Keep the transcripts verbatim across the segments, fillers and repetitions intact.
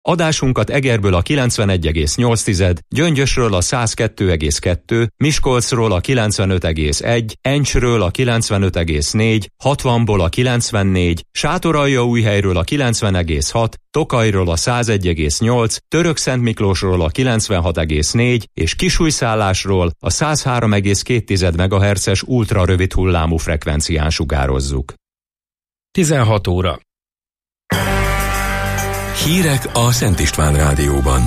Adásunkat Egerből a kilencvenegy egész nyolc, Gyöngyösről a száz kettő egész kettő, Miskolcról a kilencvenöt egész egy, Encsről a kilencvenöt egész négy, hatvanból a kilencvennégy, Sátoraljaújhelyről a kilencven egész hat, Tokajról a száz egy egész nyolc, Törökszentmiklósról a kilencvenhat egész négy és Kisújszállásról a száz három egész két megahertzes ultrarövid hullámú frekvencián sugározzuk. tizenhat óra. Hírek a Szent István Rádióban.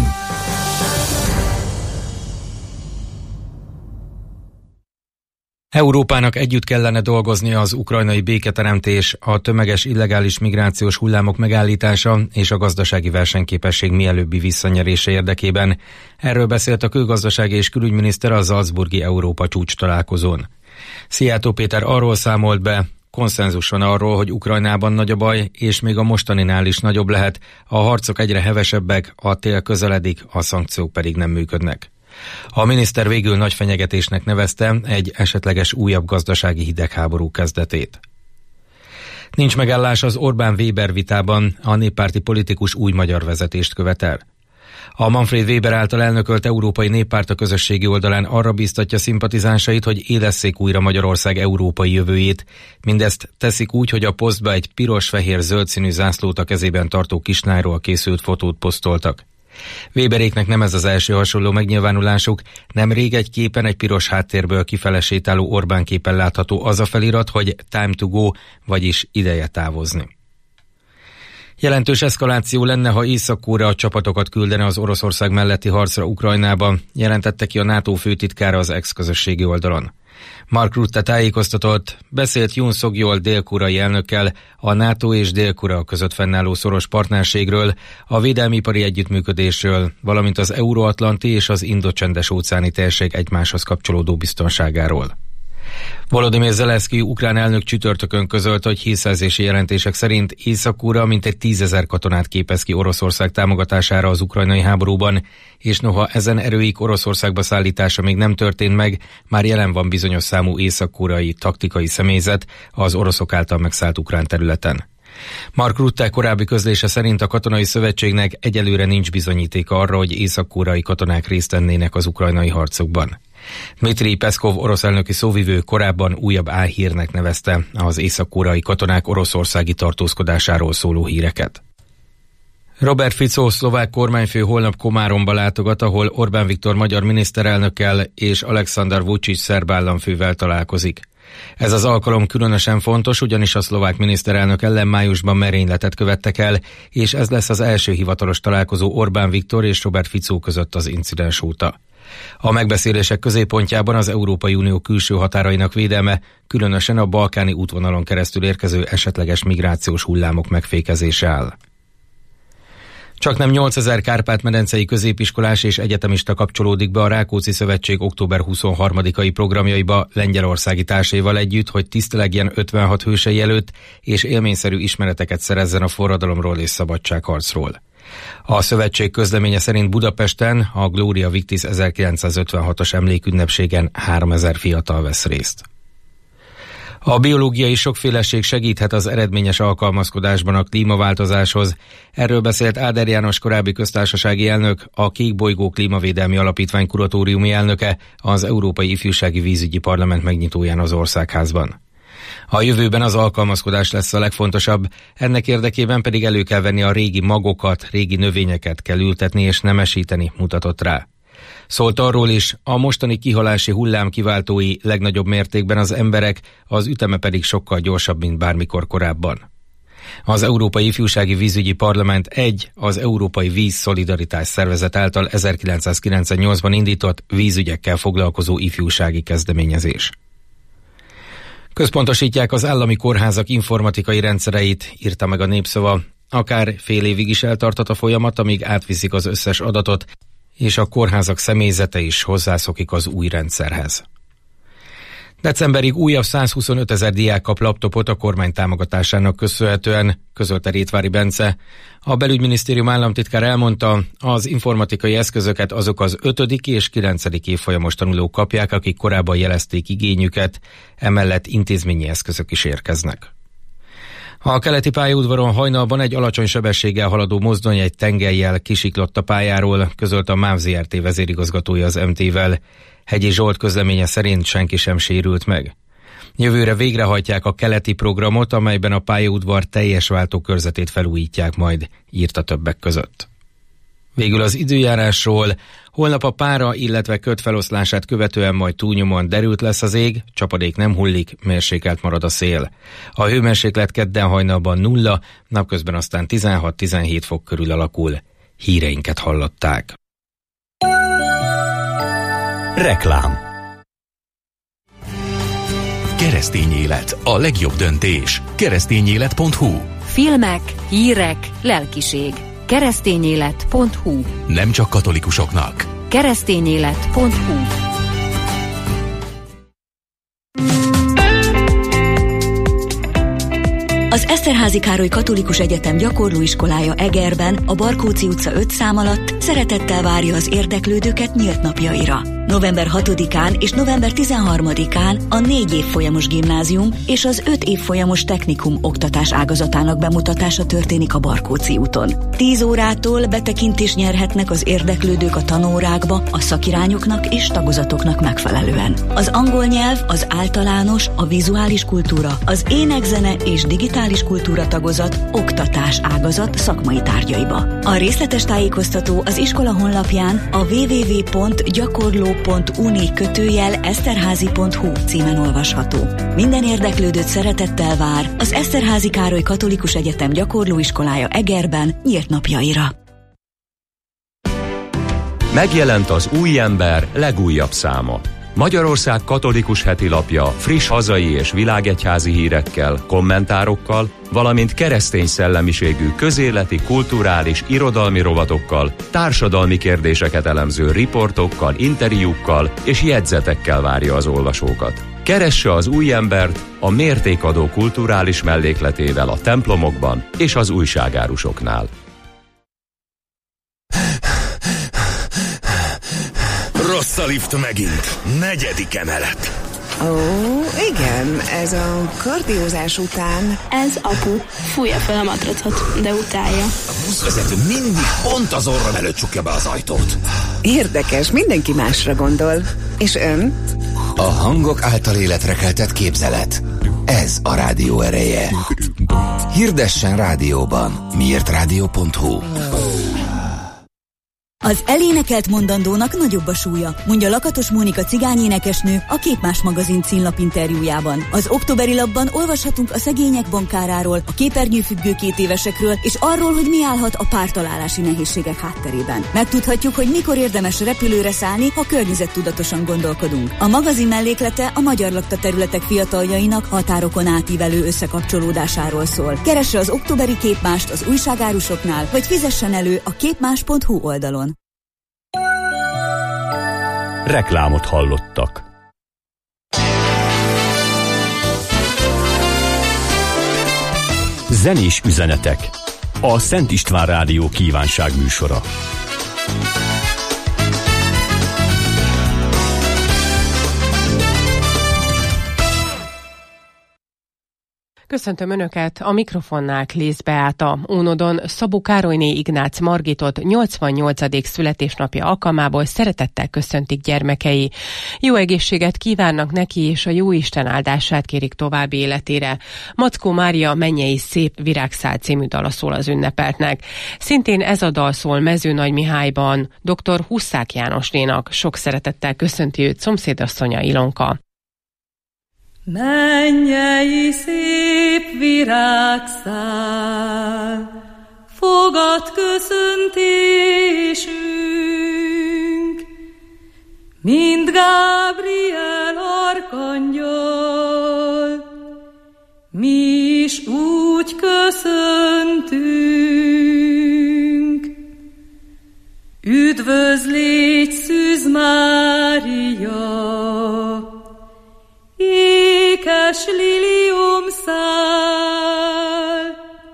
Európának együtt kellene dolgoznia az ukrajnai béketeremtés, a tömeges illegális migrációs hullámok megállítása és a gazdasági versenyképesség mielőbbi visszanyerése érdekében. Erről beszélt a külgazdasági és külügyminiszter a Salzburgi Európa csúcs találkozón. Szijjártó Péter arról számolt be, konszenzus van arról, hogy Ukrajnában nagy a baj, és még a mostaninál is nagyobb lehet, a harcok egyre hevesebbek, a tél közeledik, a szankciók pedig nem működnek. A miniszter végül nagy fenyegetésnek nevezte egy esetleges újabb gazdasági hidegháború kezdetét. Nincs megállás az Orbán-Weber vitában, a néppárti politikus új magyar vezetést követel. A Manfred Weber által elnökölt Európai Néppárt a közösségi oldalán arra bíztatja szimpatizánsait, hogy élesszék újra Magyarország európai jövőjét. Mindezt teszik úgy, hogy a posztba egy piros-fehér-zöld színű zászlót a kezében tartó kislányról készült fotót posztoltak. Weberéknek nem ez az első hasonló megnyilvánulásuk, nemrég egy képen egy piros háttérből kifele sétáló Orbán képen látható az a felirat, hogy time to go, vagyis ideje távozni. Jelentős eszkaláció lenne, ha Észak-Korea csapatokat küldene az Oroszország melletti harcra Ukrajnába, jelentette ki a NATO főtitkára az ex-közösségi oldalon. Mark Rutte tájékoztatott, beszélt Yoon Suk-yeol dél-koreai elnökkel a NATO és Dél-Korea között fennálló szoros partnerségről, a védelmipari együttműködésről, valamint az euróatlanti és az indocsendes óceáni térség egymáshoz kapcsolódó biztonságáról. Volodymyr Zelenszky ukrán elnök csütörtökön közölte, hogy hírszerzési jelentések szerint Észak-Korea mintegy tízezer katonát képez ki Oroszország támogatására az ukrajnai háborúban, és noha ezen erőik Oroszországba szállítása még nem történt meg, már jelen van bizonyos számú észak-koreai taktikai személyzet az oroszok által megszállt ukrán területen. Mark Rutte korábbi közlése szerint a katonai szövetségnek egyelőre nincs bizonyítéka arra, hogy észak-koreai katonák részt vennének az ukrajnai harcokban. Dmitry Peszkov orosz elnöki szóvivő korábban újabb álhírnek nevezte az észak-koreai katonák oroszországi tartózkodásáról szóló híreket. Robert Fico szlovák kormányfő holnap Komáromba látogat, ahol Orbán Viktor magyar miniszterelnökkel és Alexander Vučić szerb államfővel találkozik. Ez az alkalom különösen fontos, ugyanis a szlovák miniszterelnök ellen májusban merényletet követtek el, és ez lesz az első hivatalos találkozó Orbán Viktor és Robert Fico között az incidens óta. A megbeszélések középpontjában az Európai Unió külső határainak védelme, különösen a balkáni útvonalon keresztül érkező esetleges migrációs hullámok megfékezése áll. Csaknem nyolcezer kárpát-medencei középiskolás és egyetemista kapcsolódik be a Rákóczi Szövetség október huszonharmadikai programjaiba lengyelországi társaival együtt, hogy tisztelegjen ötvenhat hősei előtt, és élményszerű ismereteket szerezzen a forradalomról és szabadságharcról. A szövetség közleménye szerint Budapesten a Gloria Victis ezerkilencszázötvenhatos emlékünnepségen háromezer fiatal vesz részt. A biológiai sokféleség segíthet az eredményes alkalmazkodásban a klímaváltozáshoz. Erről beszélt Áder János korábbi köztársasági elnök, a Kék Bolygó Klímavédelmi Alapítvány kuratóriumi elnöke az Európai Ifjúsági Vízügyi Parlament megnyitóján az Országházban. A jövőben az alkalmazkodás lesz a legfontosabb, ennek érdekében pedig elő kell venni a régi magokat, régi növényeket kell ültetni és nemesíteni, mutatott rá. Szólt arról is, a mostani kihalási hullám kiváltói legnagyobb mértékben az emberek, az üteme pedig sokkal gyorsabb, mint bármikor korábban. Az Európai Ifjúsági Vízügyi Parlament egy, az Európai Víz Szolidaritás Szervezet által ezerkilencszázkilencvennyolcban indított vízügyekkel foglalkozó ifjúsági kezdeményezés. Központosítják az állami kórházak informatikai rendszereit, írta meg a Népszava. Akár fél évig is eltarthat a folyamat, amíg átviszik az összes adatot, és a kórházak személyzete is hozzászokik az új rendszerhez. Decemberig újabb százhuszonöt ezer diák kap laptopot a kormány támogatásának köszönhetően, közölte Rétvári Bence. A belügyminisztérium államtitkár elmondta, az informatikai eszközöket azok az ötödik és kilencedik évfolyamos tanulók kapják, akik korábban jelezték igényüket, emellett intézményi eszközök is érkeznek. A keleti pályaudvaron hajnalban egy alacsony sebességgel haladó mozdony egy tengelyjel kisiklott a pályáról, közölte a MÁV Zé Er Té vezérigazgatója az em té-vel. Hegyi Zsolt közleménye szerint senki sem sérült meg. Jövőre végrehajtják a keleti programot, amelyben a pályaudvar teljes váltókörzetét felújítják majd, írta többek között. Végül az időjárásról. Holnap a pára, illetve köd feloszlását követően majd túlnyomóan derült lesz az ég, csapadék nem hullik, mérsékelt marad a szél. A hőmérséklet kedden hajnalban nulla, napközben aztán tizenhat-tizenhét fok körül alakul. Híreinket hallották. Reklám. Keresztény élet, a legjobb döntés. keresztényélet pont hu. Filmek, hírek, lelkiség. keresztényélet pont hu. Nem csak katolikusoknak. keresztényélet pont hu. Az Eszterházy Károly Katolikus Egyetem gyakorlóiskolája Egerben, a Barkóczy utca öt szám alatt szeretettel várja az érdeklődőket nyílt napjaira. november hatodikán és november tizenharmadikán a négy évfolyamos gimnázium és az öt évfolyamos technikum oktatás ágazatának bemutatása történik a Barkóczy úton. tíz órától betekintést nyerhetnek az érdeklődők a tanórákba a szakirányoknak és tagozatoknak megfelelően. Az angol nyelv, az általános, a vizuális kultúra, az énekzene és digitális kultúra tagozat oktatás ágazat szakmai tárgyaiba. A részletes tájékoztató az iskola honlapján a double-u double-u double-u pont gyakorló pont uni kötőjel eszterházy pont hu címen olvasható. Minden érdeklődőt szeretettel vár az Eszterházy Károly Katolikus Egyetem gyakorlóiskolája Egerben nyílt napjaira. Megjelent az Új Ember legújabb száma. Magyarország katolikus hetilapja friss hazai és világegyházi hírekkel, kommentárokkal, valamint keresztény szellemiségű közéleti, kulturális, irodalmi rovatokkal, társadalmi kérdéseket elemző riportokkal, interjúkkal és jegyzetekkel várja az olvasókat. Keresse az Új Embert a mértékadó kulturális mellékletével a templomokban és az újságárusoknál. Rossz a lift megint. Negyedik emelet. Ó, igen, ez a kardiózás után. Ez apu. Fújja fel a matracot, de utálja. A buszvezető mindig pont az orrom előtt csukja be az ajtót. Érdekes, mindenki másra gondol. És ön? A hangok által életre keltett képzelet. Ez a rádió ereje. Hirdessen rádióban. Miért rádió pont hu. Az elénekelt mondandónak nagyobb a súlya, mondja Lakatos Mónika cigányénekesnő a Képmás magazin címlap interjújában. Az októberi lapban olvashatunk a szegények bankáráról, a képernyőfüggő két évesekről, és arról, hogy mi állhat a pártalálási nehézségek hátterében. Megtudhatjuk, hogy mikor érdemes repülőre szállni, ha környezettudatosan gondolkodunk. A magazin melléklete a magyar lakta területek fiataljainak határokon átívelő összekapcsolódásáról szól. Keresse az októberi Képmást az újságárusoknál, vagy fizessen elő a képmás pont hu oldalon. Reklámot hallottak. Zenés üzenetek. A Szent István Rádió kívánság műsora. Köszöntöm Önöket, a mikrofonnál Klész Beáta. Ónodon Szabó Károlyné Ignác Margitot nyolcvannyolcadik születésnapja alkalmából szeretettel köszöntik gyermekei. Jó egészséget kívánnak neki, és a Jóisten áldását kérik további életére. Mackó Mária Mennyei szép virágszál című dala szól az ünnepeltnek. Szintén ez a dal szól Mezőnagymihályban dr. Huszák Jánosnénak. Sok szeretettel köszönti őt szomszédasszonya Ilonka. Mennyei szép virágszál, fogad köszöntésünk, mint Gábriel arkangyal, mi is úgy köszöntünk. Üdvözlégy Szűz Mária, ékes liliomszál,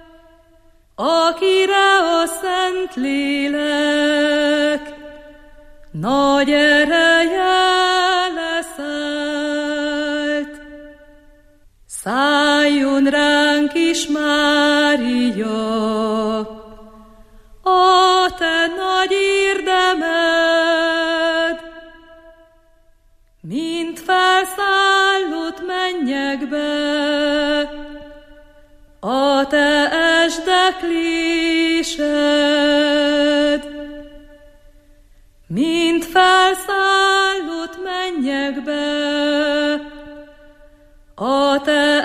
akire a Szentlélek nagy ereje leszállt. Szálljon ránk is már mennyekbe, a te esdeklésed, mint felszállott mennyekbe, a te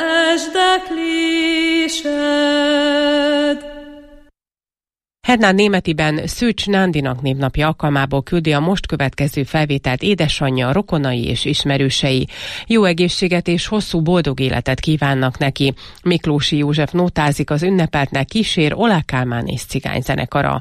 esdeklésed. Hernán Németiben Szűcs Nándinak névnapja alkalmából küldi a most következő felvételt édesanyja, rokonai és ismerősei. Jó egészséget és hosszú boldog életet kívánnak neki. Miklósi József nótázik az ünnepeltnek, kísér Olá Kálmán és cigány zenekara.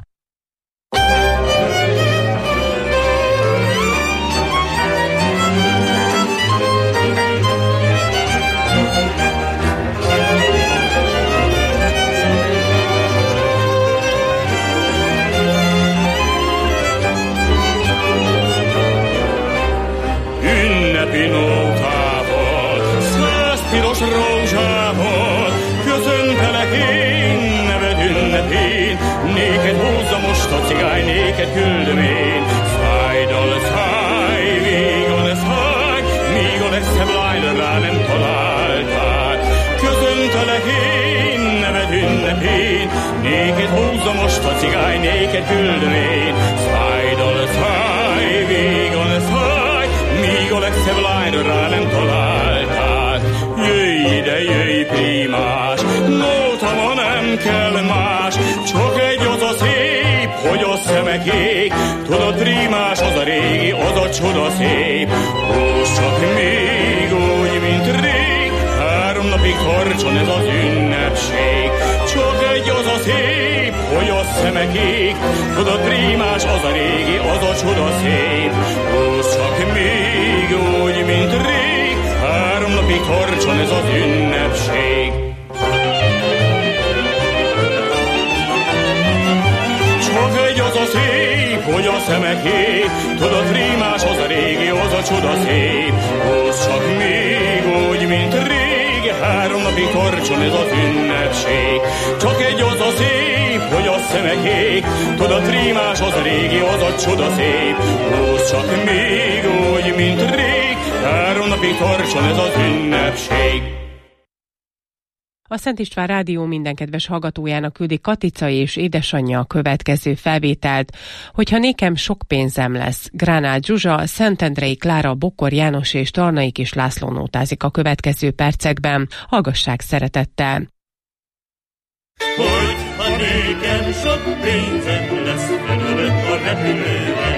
Piros rózsával köszöntelek én neved ünnepén. Néked húzza most a cigány, néked küldöm én. Szájdal száj, vígan száj, míg a legszebb lányra rá nem találtál. Köszöntelek én neved ünnepén. Néked húzza most a cigány, néked küldöm én. Szájdal száj, vígan száj, míg a legszebb lányra rá nem találtál. Jöjj ide, jöjj primás, nóta ma nem kell más, csak egy az a szép, hogy a szemek ég. Tudod, primás, az a régi, az a csoda szép. Húzd csak még úgy, mint rég, három napig tartson ez az ünnepség. Csak egy az a szép, hogy a szemek ég. Tudod, primás, az a régi, az a csoda szép. Húzd csak még úgy, mint rég, három napig tartson ez az ünnepség. Csak egy az a szép, hogy a szemek ég. Tudod, rímás, az a régi, az a csoda szép. Húzd csak még úgy, mint rég, három napig tartson ez az ünnepség. Csak egy az a szép, hogy a szemek ég. Tudod, rímás, az a régi, az a csoda szép. Húzd csak még úgy, mint rég, három napig tartson ez az ünnepség. A Szent István Rádió minden kedves hallgatójának küldi Katica és édesanyja a következő felvételt. Hogyha nékem sok pénzem lesz. Gránál Zsuzsa, Szentendrei Klára, Bokor János és Tarnai Kis László nótázik a következő percekben. Hallgassák szeretettel! Hogyha nékem sok pénzem lesz, felülök a repülőre,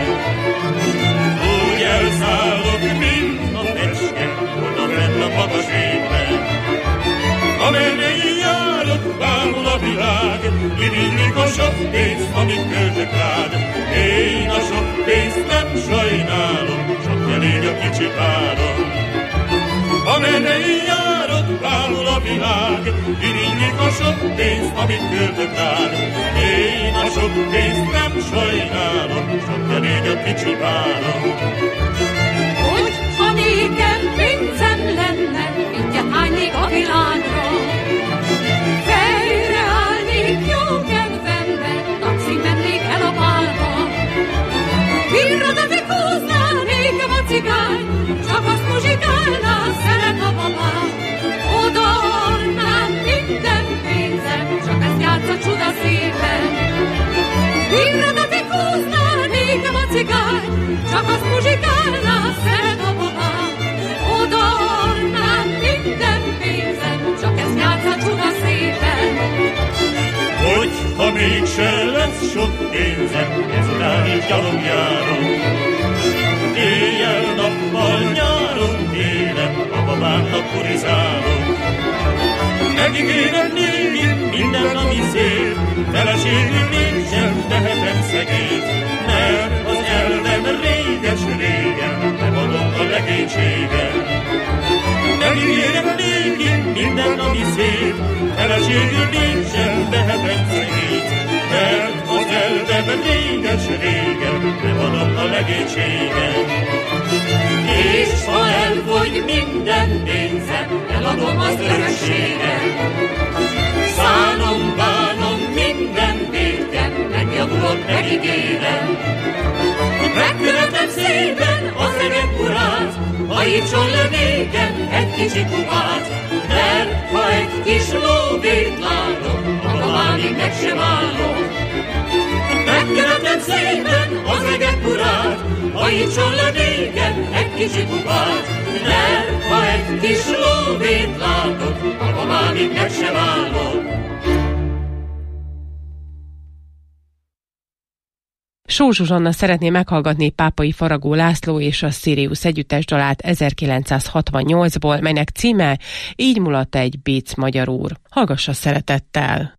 úgy elszállok, mint a fecske, oda fenn a magas égben. Amerre én járok, bámul a világ, irigylik a sok pénzt, amit költök rád. Én a sok pénzt nem sajnálom, csak elég a kicsi párom. Amerre én járok, bámul a világ, irigylik a sok pénzt, amit költök rád. Én a sok pénzt nem sajnálom, csak elég a kicsi párom. Hogyha nékem pénzem lenne, mindjárt hánynék a világra. Fejre állnék jó kedvemben, taxin mennék el a párba. Virradatik húználnék a cigány, csak azt muzsikálná, szeret a babám. Odaadnám minden pénzem, csak ezt játsz a csuda szépen. Virradatik húználnék a cigány, csak azt muzsikálná, szeret a babám. Odaadnám minden pénzem, csak ezt játsz a csuda szépen. Hogyha mégse lesz sok pénzem, ezután is gyalog járom. Éjjel-nappal, nyáron-télen a babámnak purizálok. Megígérem négy minden, ami szép, feleségül mégsem tehetem szegélyt, mert az elvem réges-régen megadom a legénységet. Megígérem négy minden, ami szép, feleségül mégsem tehetem szegélyt, mert az elvem réges-régen megadom a legénységet. És ha elfogy minden pénzem, eladom az örökséget. Szánom, bánom, minden védkem, megjavulok, megígérem. Megkövetem szépen az öreg urát, a hajítson le nékem egy kicsi kupát, mert ha egy kis lóvét látok, akkor már még meg sem állok. Megkeretem szépen az eget urát, hajítson le nékem egy kicsi kupát, mert ha egy kis lóvét látok, akkor már még meg sem állok. Sós Zsuzsanna szeretné meghallgatni Pápai Faragó László és a Sirius együttes dalát ezerkilencszázhatvannyolcból, melynek címe Így mulat egy bic, magyar úr. Hallgassa szeretettel!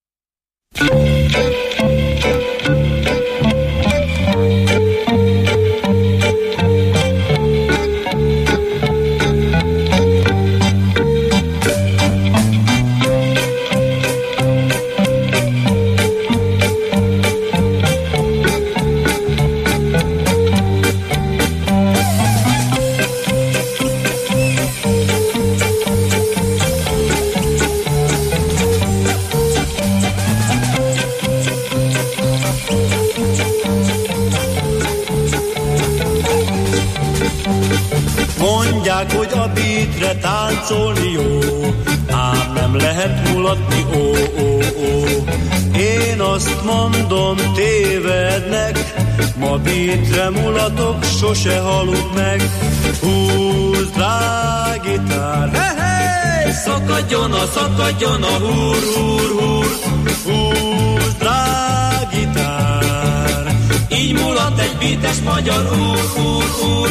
Mondják, hogy a beatre táncolni jó, ám nem lehet mulatni, ó, ó, ó. Én azt mondom, tévednek, ma beatre mulatok, sose halunk meg. Húzd rá gitár, hey, hey! Szakadjon a, szakadjon a húr, húr, húr. Húzd rá gitár, így mulat egy beates magyar úr, úr, úr.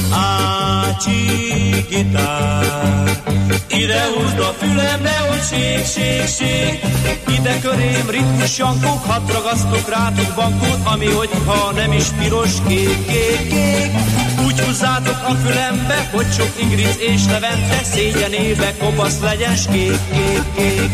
Ácsi gitár, ide húzd a fülembe, hogy ség, ség, ség. Ide körém ritmus jankók, hadd ragasztok rátok bankót, ami hogyha nem is piros, kék, kék, kék. Úgy húzzátok a fülembe, hogy sok Ingrid és Levente szégyenébe kopasz legyen, s kék, kék, kék.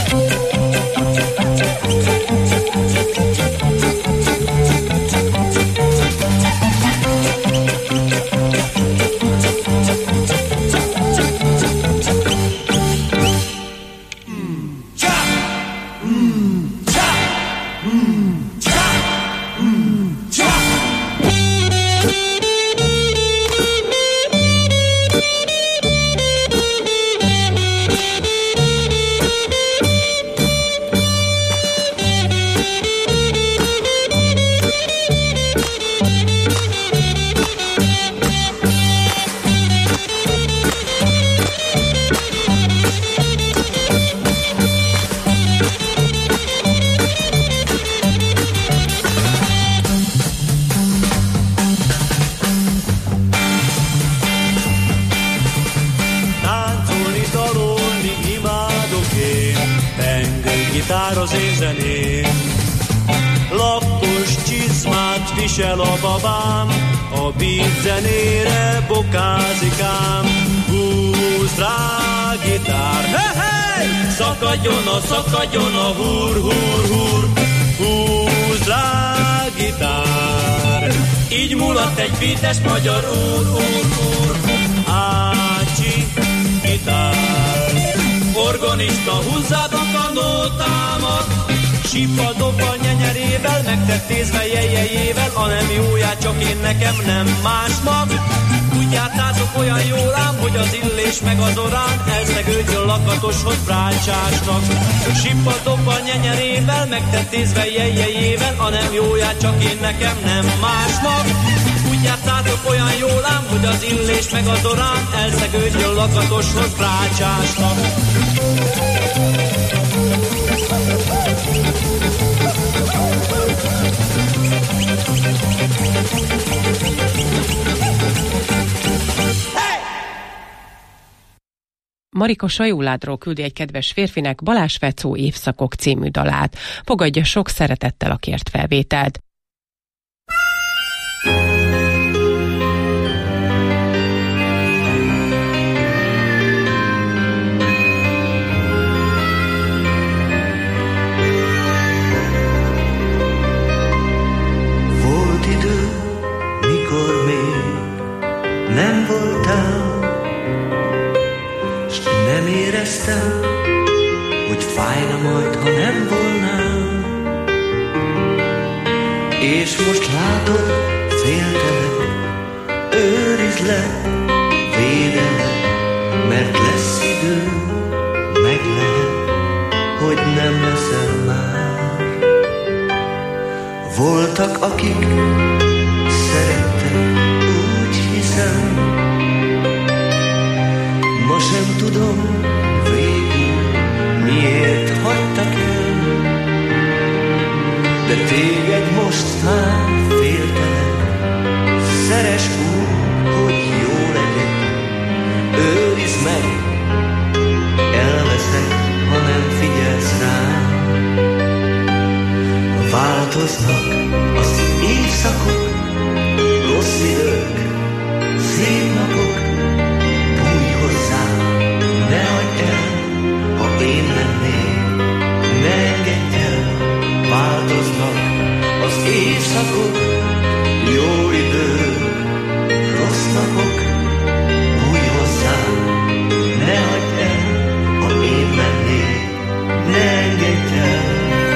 Visel a babám, a beat zenére bokázik ám. Húzd rá gitár, hey, hey! Szakadjon a, szakadjon a húr, húr, húr. Húzd rá gitár, így mulat egy beates magyar úr, úr, úr. Ácsi gitár, organista, húzzátok a nótámat. Sipa dobba nyenyerével, megtettézve jejjejével, a nem jóját csak én, nekem nem más mag. Úgy jártátok olyan jól ám, hogy az illés meg az orán elszegődjön lakatoshoz brácsásnak. Sipa dobba nyenyerével, megtettézve jejjejével, a nem jóját csak én, nekem nem más mag. Úgy jártátok olyan jól ám, hogy az illés meg az orán elszegődjön lakatoshoz brácsásnak. Marika Sajóládról küldi egy kedves férfinek Balázs Fecó Évszakok című dalát. Fogadja sok szeretettel a kért felvételt. Volt idő, mikor még nem voltál, s nem éreztem, hogy fájna majd, ha nem volnál. És most látod, féltelek, őrizd le védelem, mert lesz idő, meg lehet, hogy nem leszel már. Voltak, akik szerettek, úgy hiszem, ma sem tudom végül, miért hagytak el, de téged most már féltelek, szeres úgy, hogy jó legyek, őrizd meg, elveszek, ha nem figyelsz rám. Változnak az évszakok, rossz idők, szép napok, bújj hozzám, ne hagyd el, ha én lennék, ne engedj el. Változnak az évszakok, jó idők, rossz napok, bújj hozzám, ne hagyd el, ha én lennék, ne engedj el.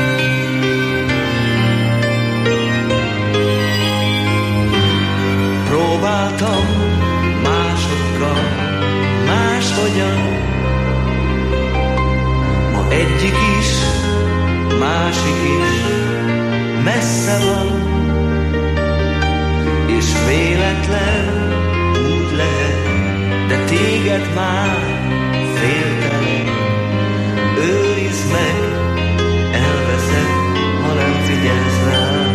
Próbáltam másokkal, máshogyan, ma egyik is, másik is messze van, és véletlen úgy lehet, de téged már féltelek, őrizd meg, elveszed, ha nem figyelsz rám.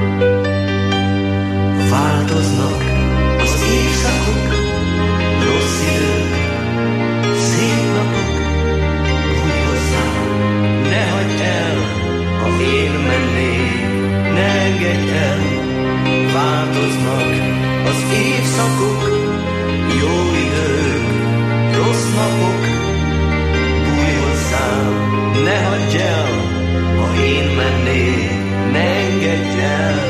Változnak az évszakok, rossz idők, szép napok, bújj hozzám, ne hagyd el, ha én mennék, ne engedj el. Változnak az évszakok, jó idők, rossz napok, bújj hozzám, ne hagyd el, ha én mennék, ne engedj el.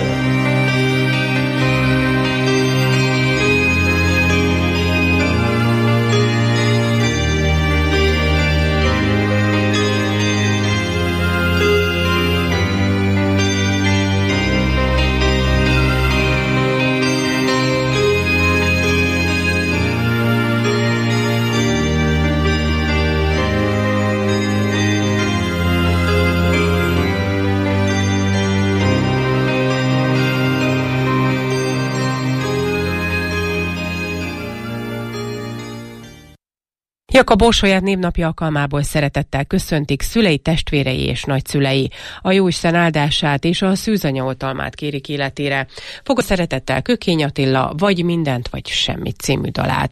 Jakab Orsolyát névnapja alkalmából szeretettel köszöntik szülei, testvérei és nagyszülei. A Jóisten áldását és a szűzanya oltalmát kérik életére. Fogad szeretettel Kökény Attila, Vagy mindent, vagy semmit című dalát.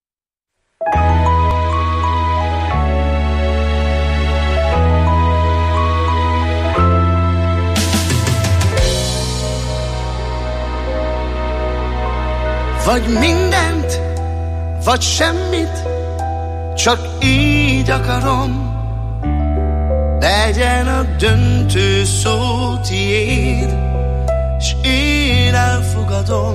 Vagy mindent, vagy semmit, csak így akarom, legyen a döntő szó tiéd, s én elfogadom.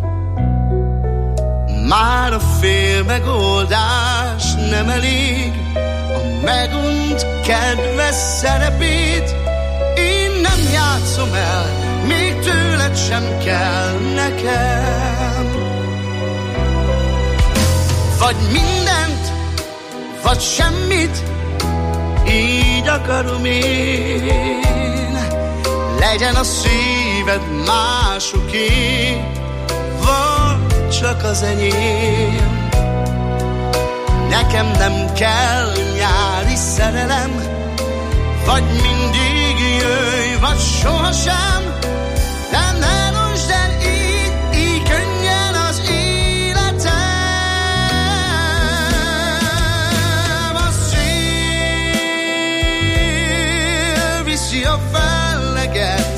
Már a fél megoldás nem elég, a megunt kedves szerepét én nem játszom el, még tőled sem kell nekem. Vagy mindent, vagy semmit, így akarom én. Legyen a szíved másoké, vagy csak az enyém. Nekem nem kell nyári szerelem, vagy mindig jöjj, vagy sohasem. De ne rozsd el így, így könnyen az életem. A szél viszi a felleget,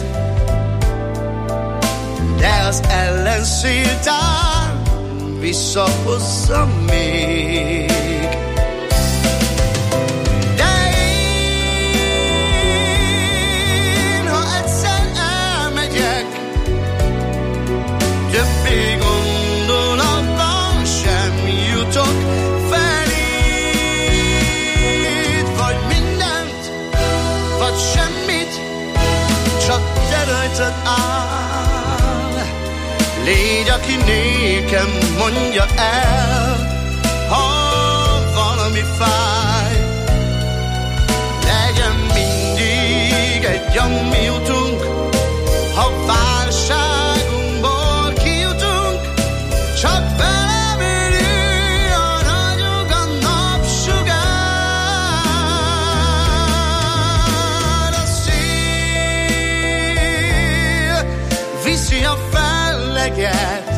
de az ellenszéltán visszahozza még. Többé gondolatban sem jutok feléd. Vagy mindent, vagy semmit, csak te rajtad áll. Légy, aki nékem mondja el, valami fáj. Legyen mindig egy ami utunk, ha válságunkból kijutunk, csak velem éri a ragyog a napsugár. A szél viszi a felleget,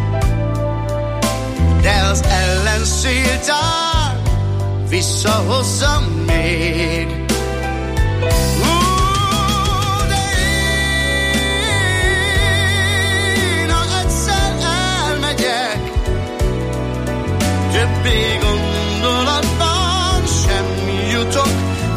de az ellenszél tár visszahozzam még. Hú, de én, ha egyszer elmegyek, többé gondolatban sem jutok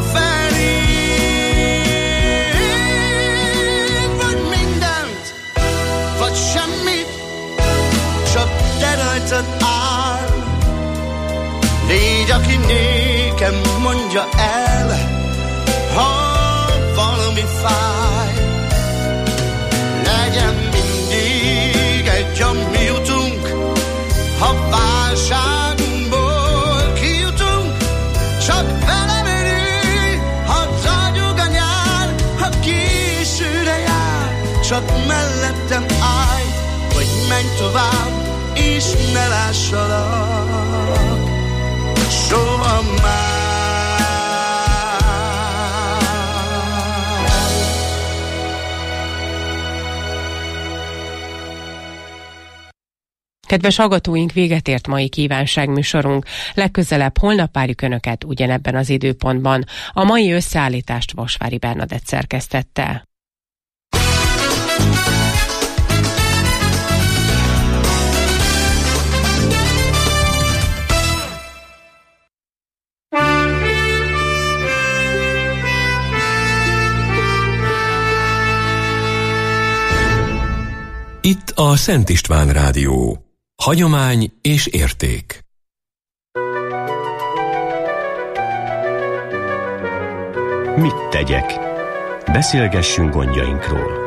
feléd. Vagy mindent, vagy semmit, csak te rajtad áll. Légy, aki nékem mondja el, ha valami fáj. Legyen mindig egy ami utunk, ha válságunkból kijutunk, csak velem éri, ha ragyog a nyár, ha későre jár, csak mellettem állj, vagy menj tovább, és ne lássalak soha már. Kedves hallgatóink, véget ért mai kívánságműsorunk. Legközelebb holnap várjuk Önöket ugyanebben az időpontban. A mai összeállítást Vasvári Bernadett szerkesztette. Itt a Szent István Rádió. Hagyomány és érték. Mit tegyek? Beszélgessünk gondjainkról.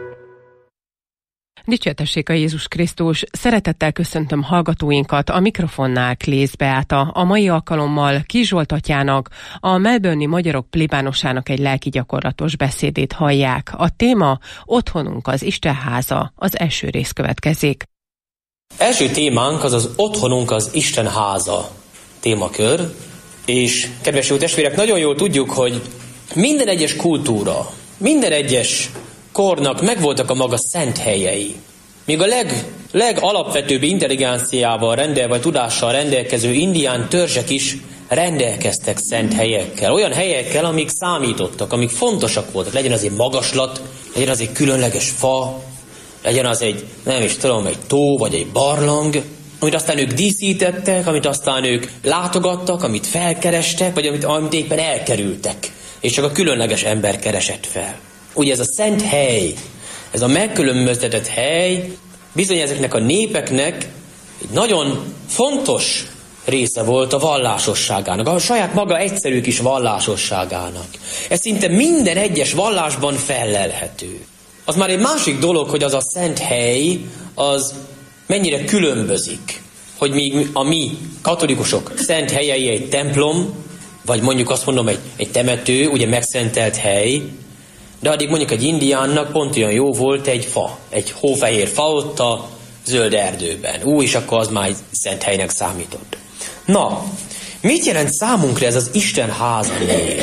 Dicsértessék a Jézus Krisztus! Szeretettel köszöntöm hallgatóinkat, a mikrofonnál Klész Beáta. A mai alkalommal Kis Zsolt atyának, a melbourne-i magyarok plébánosának egy lelkigyakorlatos beszédét hallják. A téma Otthonunk az Istenháza. Az első rész következik. Első témánk az az Otthonunk az Istenháza témakör, és kedves jó testvérek, nagyon jól tudjuk, hogy minden egyes kultúra, minden egyes kornak megvoltak a maga szent helyei. Míg a leg, legalapvetőbb intelligenciával rendelve, vagy tudással rendelkező indián törzsek is rendelkeztek szent helyekkel. Olyan helyekkel, amik számítottak, amik fontosak voltak. Legyen az egy magaslat, legyen az egy különleges fa, legyen az egy, nem is tudom, egy tó, vagy egy barlang, amit aztán ők díszítettek, amit aztán ők látogattak, amit felkerestek, vagy amit, amit éppen elkerültek. És csak a különleges ember keresett fel. Ugye ez a szent hely, ez a megkülönböztetett hely bizony ezeknek a népeknek egy nagyon fontos része volt a vallásosságának, a saját maga egyszerű kis vallásosságának. Ez szinte minden egyes vallásban fellelhető. Az már egy másik dolog, hogy az a szent hely, az mennyire különbözik. Hogy míg a mi katolikusok szent helyei egy templom, vagy mondjuk azt mondom egy, egy temető, ugye megszentelt hely, de addig mondjuk egy indiánnak pont olyan jó volt egy fa, egy hófehér fa ott a zöld erdőben. Ú, és akkor az már egy szent helynek számított. Na, mit jelent számunkra ez az Isten háza név?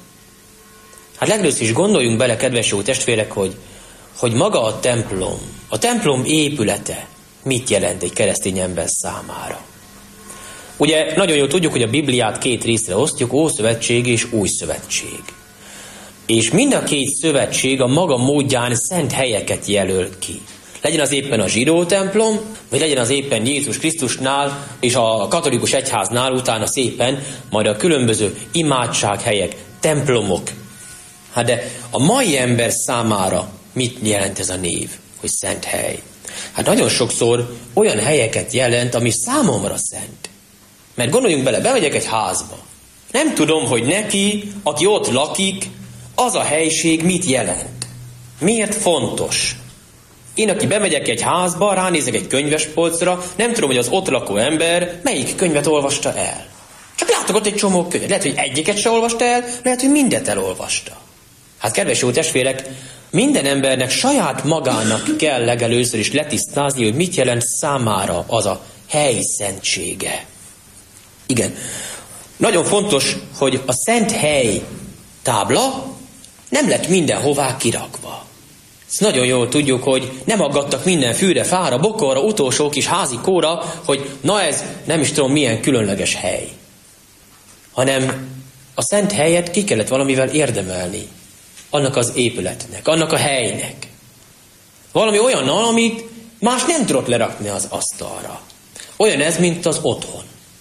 Hát legelőször is gondoljunk bele, kedves jó testvérek, hogy, hogy maga a templom, a templom épülete mit jelent egy keresztény ember számára. Ugye nagyon jól tudjuk, hogy a Bibliát két részre osztjuk, Ószövetség és Új Szövetség. És mind a két szövetség a maga módján szent helyeket jelöl ki. Legyen az éppen a zsidó templom, vagy legyen az éppen Jézus Krisztusnál és a katolikus egyháznál utána szépen majd a különböző imádsághelyek, templomok. Hát de a mai ember számára mit jelent ez a név, hogy szent hely? Hát nagyon sokszor olyan helyeket jelent, ami számomra szent. Mert gondoljunk bele, bemegyek egy házba. Nem tudom, hogy neki, aki ott lakik, az a helység mit jelent. Miért fontos? Én, aki bemegyek egy házba, ránézek egy könyvespolcra, nem tudom, hogy az ott lakó ember melyik könyvet olvasta el. Csak látok ott egy csomó könyvet. Lehet, hogy egyiket se olvasta el, lehet, hogy mindet elolvasta. Hát kedves jó testvérek, minden embernek saját magának kell legelőször is letisztázni, hogy mit jelent számára az a hely szentsége. Igen. Nagyon fontos, hogy a szent hely tábla nem lett mindenhová kirakva. Ezt nagyon jól tudjuk, hogy nem aggattak minden fűre, fára, bokorra, utolsó kis házi kóra, hogy na ez nem is tudom milyen különleges hely. Hanem a szent helyet ki kellett valamivel érdemelni. Annak az épületnek, annak a helynek. Valami olyannal, amit más nem tudott lerakni az asztalra. Olyan ez, mint az otthon.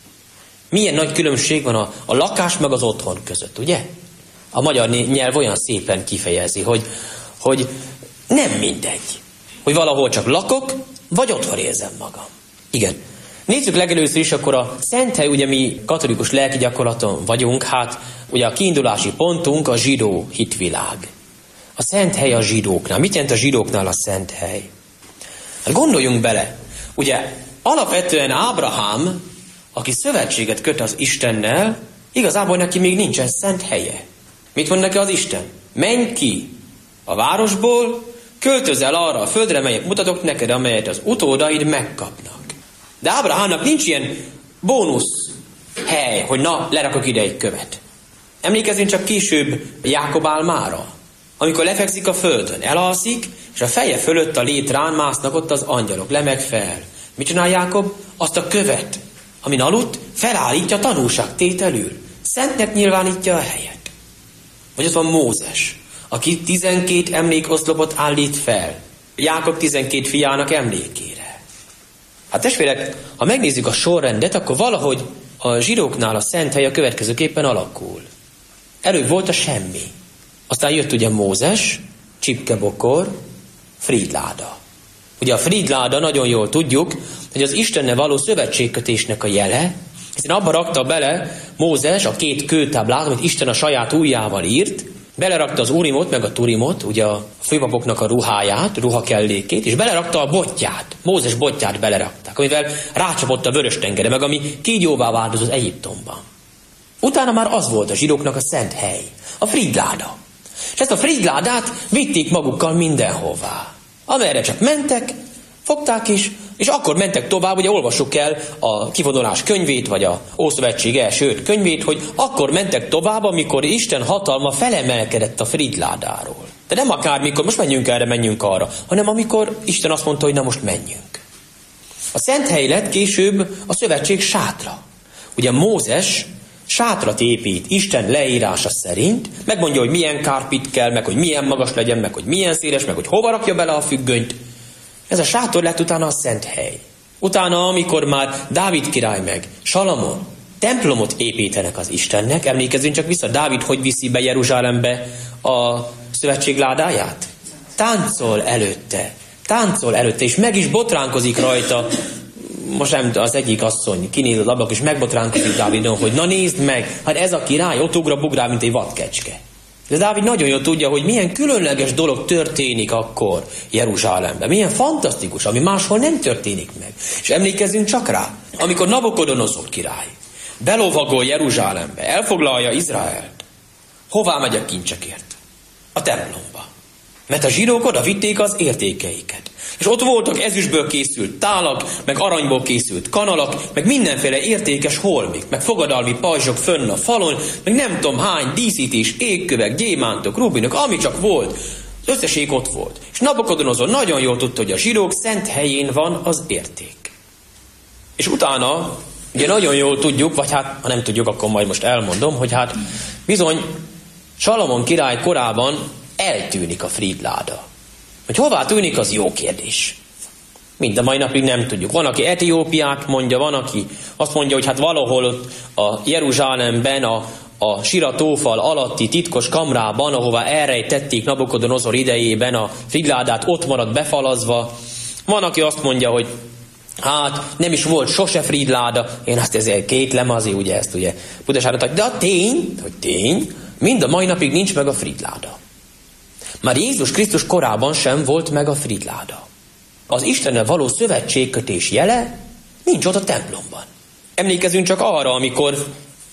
Milyen nagy különbség van a, a lakás meg az otthon között, ugye? A magyar nyelv olyan szépen kifejezi, hogy, hogy nem mindegy, hogy valahol csak lakok, vagy otthon érzem magam. Igen. Nézzük legelőször is akkor a szent hely, ugye mi katolikus lelki gyakorlaton vagyunk, hát ugye a kiindulási pontunk a zsidó hitvilág. A szent hely a zsidóknál. Mit jelent a zsidóknál a szent hely? Hát gondoljunk bele. Ugye alapvetően Ábrahám, aki szövetséget köt az Istennel, igazából neki még nincsen szent helye. Mit mond neki az Isten? Menj ki a városból, költözz el arra a földre, melyet mutatok neked, amelyet az utódaid megkapnak. De Ábrahámnak nincs ilyen bónusz hely, hogy na, lerakok ide egy követ. Emlékezzünk csak később Jákob álmára, amikor lefekszik a földön, elalszik, és a feje fölött a létrán másznak ott az angyalok, lemeg fel. Mit csinál Jákob? Azt a követ, amin aludt, felállítja tanúságtételül. Szentnek nyilvánítja a helyet. Vagy ott van Mózes, aki tizenkét emlékoszlopot állít fel. Jákob tizenkét fiának emlékére. Hát testvérek, ha megnézzük a sorrendet, akkor valahogy a zsidóknál a szent hely a következőképpen alakul. Előbb volt a semmi. Aztán jött ugye Mózes, csipkebokor, frídláda. Ugye a frídláda nagyon jól tudjuk, hogy az Istennel való szövetségkötésnek a jele, hiszen abba rakta bele Mózes a két kőtáblát, amit Isten a saját ujjával írt, belerakta az Urimot meg a Turimot, ugye a főpapoknak a ruháját, ruhakellékét, és belerakta a botját, Mózes botját belerakták, amivel rácsapott a Vörös-tengere, meg ami kígyóvá változott Egyiptomban. Utána már az volt a zsidóknak a szent hely, a frídláda. És ezt a frídládát vitték magukkal mindenhová. Amerre csak mentek, fogták is, és akkor mentek tovább, ugye olvassuk el a kivonulás könyvét, vagy a Ószövetség első öt könyvét, hogy akkor mentek tovább, amikor Isten hatalma felemelkedett a frídládáról. De nem akármikor, most menjünk erre, menjünk arra, hanem amikor Isten azt mondta, hogy na most menjünk. A szent hely lett később a szövetség sátra. Ugye Mózes sátrat épít Isten leírása szerint, megmondja, hogy milyen kárpit kell, meg hogy milyen magas legyen, meg hogy milyen széles, meg hogy hova rakja bele a függönyt. Ez a sátor lett utána a szent hely. Utána, amikor már Dávid király meg Salamon templomot építenek az Istennek, emlékezzünk csak vissza, Dávid hogy viszi be Jeruzsálembe a szövetség ládáját? Táncol előtte, táncol előtte, és meg is botránkozik rajta. Most nem, az egyik asszony kinéz az ablak, és megbotránkozik Dávidon, hogy na nézd meg, hát ez a király ott ugra bugrál, mint egy vadkecske. De Dávid nagyon jól tudja, hogy milyen különleges dolog történik akkor Jeruzsálemben. Milyen fantasztikus, ami máshol nem történik meg. És emlékezzünk csak rá, amikor Nabukodonozor király belovagol Jeruzsálembe, elfoglalja Izraelt, hová megy a kincsekért? A templomba. Mert a zsidók oda vitték az értékeiket. És ott voltak ezüstből készült tálak, meg aranyból készült kanalak, meg mindenféle értékes holmik, meg fogadalmi pajzsok fönn a falon, meg nem tudom hány díszítés, égkövek, gyémántok, rubinok, ami csak volt. Az összeség ott volt. És Nabukodonozor nagyon jól tudta, hogy a zsidók szent helyén van az érték. És utána, ugye nagyon jól tudjuk, vagy hát, ha nem tudjuk, akkor majd most elmondom, hogy hát bizony Salamon király korában eltűnik a frídláda. Hogy hová tűnik, az jó kérdés. Mind a mai napig nem tudjuk. Van, aki Etiópiát mondja, van, aki azt mondja, hogy hát valahol ott a Jeruzsálemben, a, a Siratófal alatti titkos kamrában, ahová elrejtették Nabukodonozor idejében a frídládát, ott maradt befalazva. Van, aki azt mondja, hogy hát nem is volt sose frídláda, én azt ezért kétlem azért, ugye ezt ugye Budasárat, de a tény, hogy tény, mind a mai napig nincs meg a frídláda. Már Jézus Krisztus korában sem volt meg a frídláda. Az Istennel való szövetségkötés jele nincs ott a templomban. Emlékezünk csak arra, amikor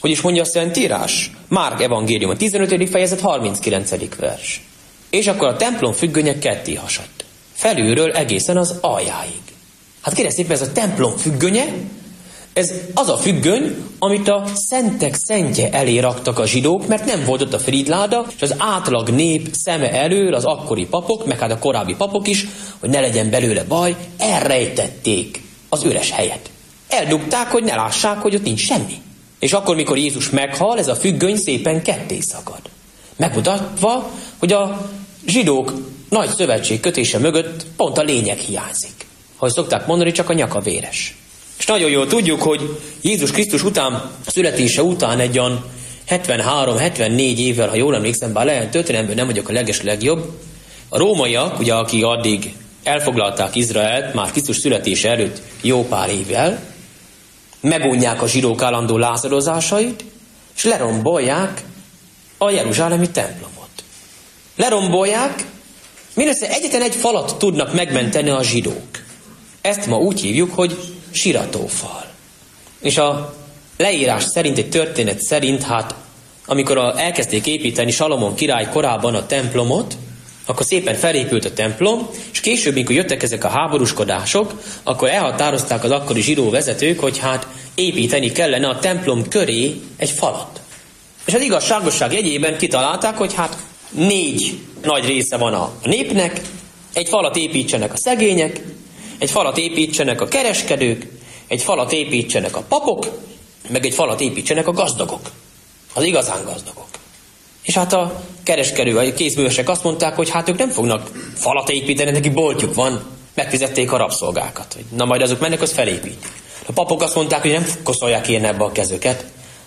Hogy is mondja a Szentírás? Márk evangélium, a tizenötödik fejezet, harminckilencedik vers. És akkor a templom függönye ketté hasadt. Felülről egészen az aljáig. Hát kérlek szépen, ez a templom függönye, ez az a függöny, amit a szentek szentje elé raktak a zsidók, mert nem volt ott a frídláda, és az átlag nép szeme elől, az akkori papok, meg hát a korábbi papok is, hogy ne legyen belőle baj, elrejtették az üres helyet. Eldugták, hogy ne lássák, hogy ott nincs semmi. És akkor, mikor Jézus meghal, ez a függöny szépen ketté szakad. Megmutatva, hogy a zsidók nagy szövetség kötése mögött pont a lényeg hiányzik. Ahogy szokták mondani, csak a nyaka véres. És nagyon jól tudjuk, hogy Jézus Krisztus után, születése után egy olyan hetvenhárom-hetvennégy évvel, ha jól emlékszem, bár lehet történelemben nem vagyok a leges legjobb, a rómaiak, ugye, akik addig elfoglalták Izraelt, már Krisztus születése előtt jó pár évvel, megunják a zsidók állandó lázadozásait, és lerombolják a jeruzsálemi templomot. Lerombolják, mindössze egyetlen egy falat tudnak megmenteni a zsidók. Ezt ma úgy hívjuk, hogy siratófal. És a leírás szerint, egy történet szerint, hát amikor a, elkezdték építeni Salomon király korában a templomot, akkor szépen felépült a templom, és később, mikor jöttek ezek a háborúskodások, akkor elhatározták az akkori zsidó vezetők, hogy hát építeni kellene a templom köré egy falat. És az igazságosság jegyében kitalálták, hogy hát négy nagy része van a népnek, egy falat építsenek a szegények, egy falat építsenek a kereskedők, egy falat építsenek a papok, meg egy falat építsenek a gazdagok. Az igazán gazdagok. És hát a kereskedő, a kézművesek azt mondták, hogy hát ők nem fognak falat építeni, neki boltjuk van, megfizették a rabszolgákat. Hogy na majd azok mennek, az felépít. A papok azt mondták, hogy nem koszolják ilyen ebbe a kezüket,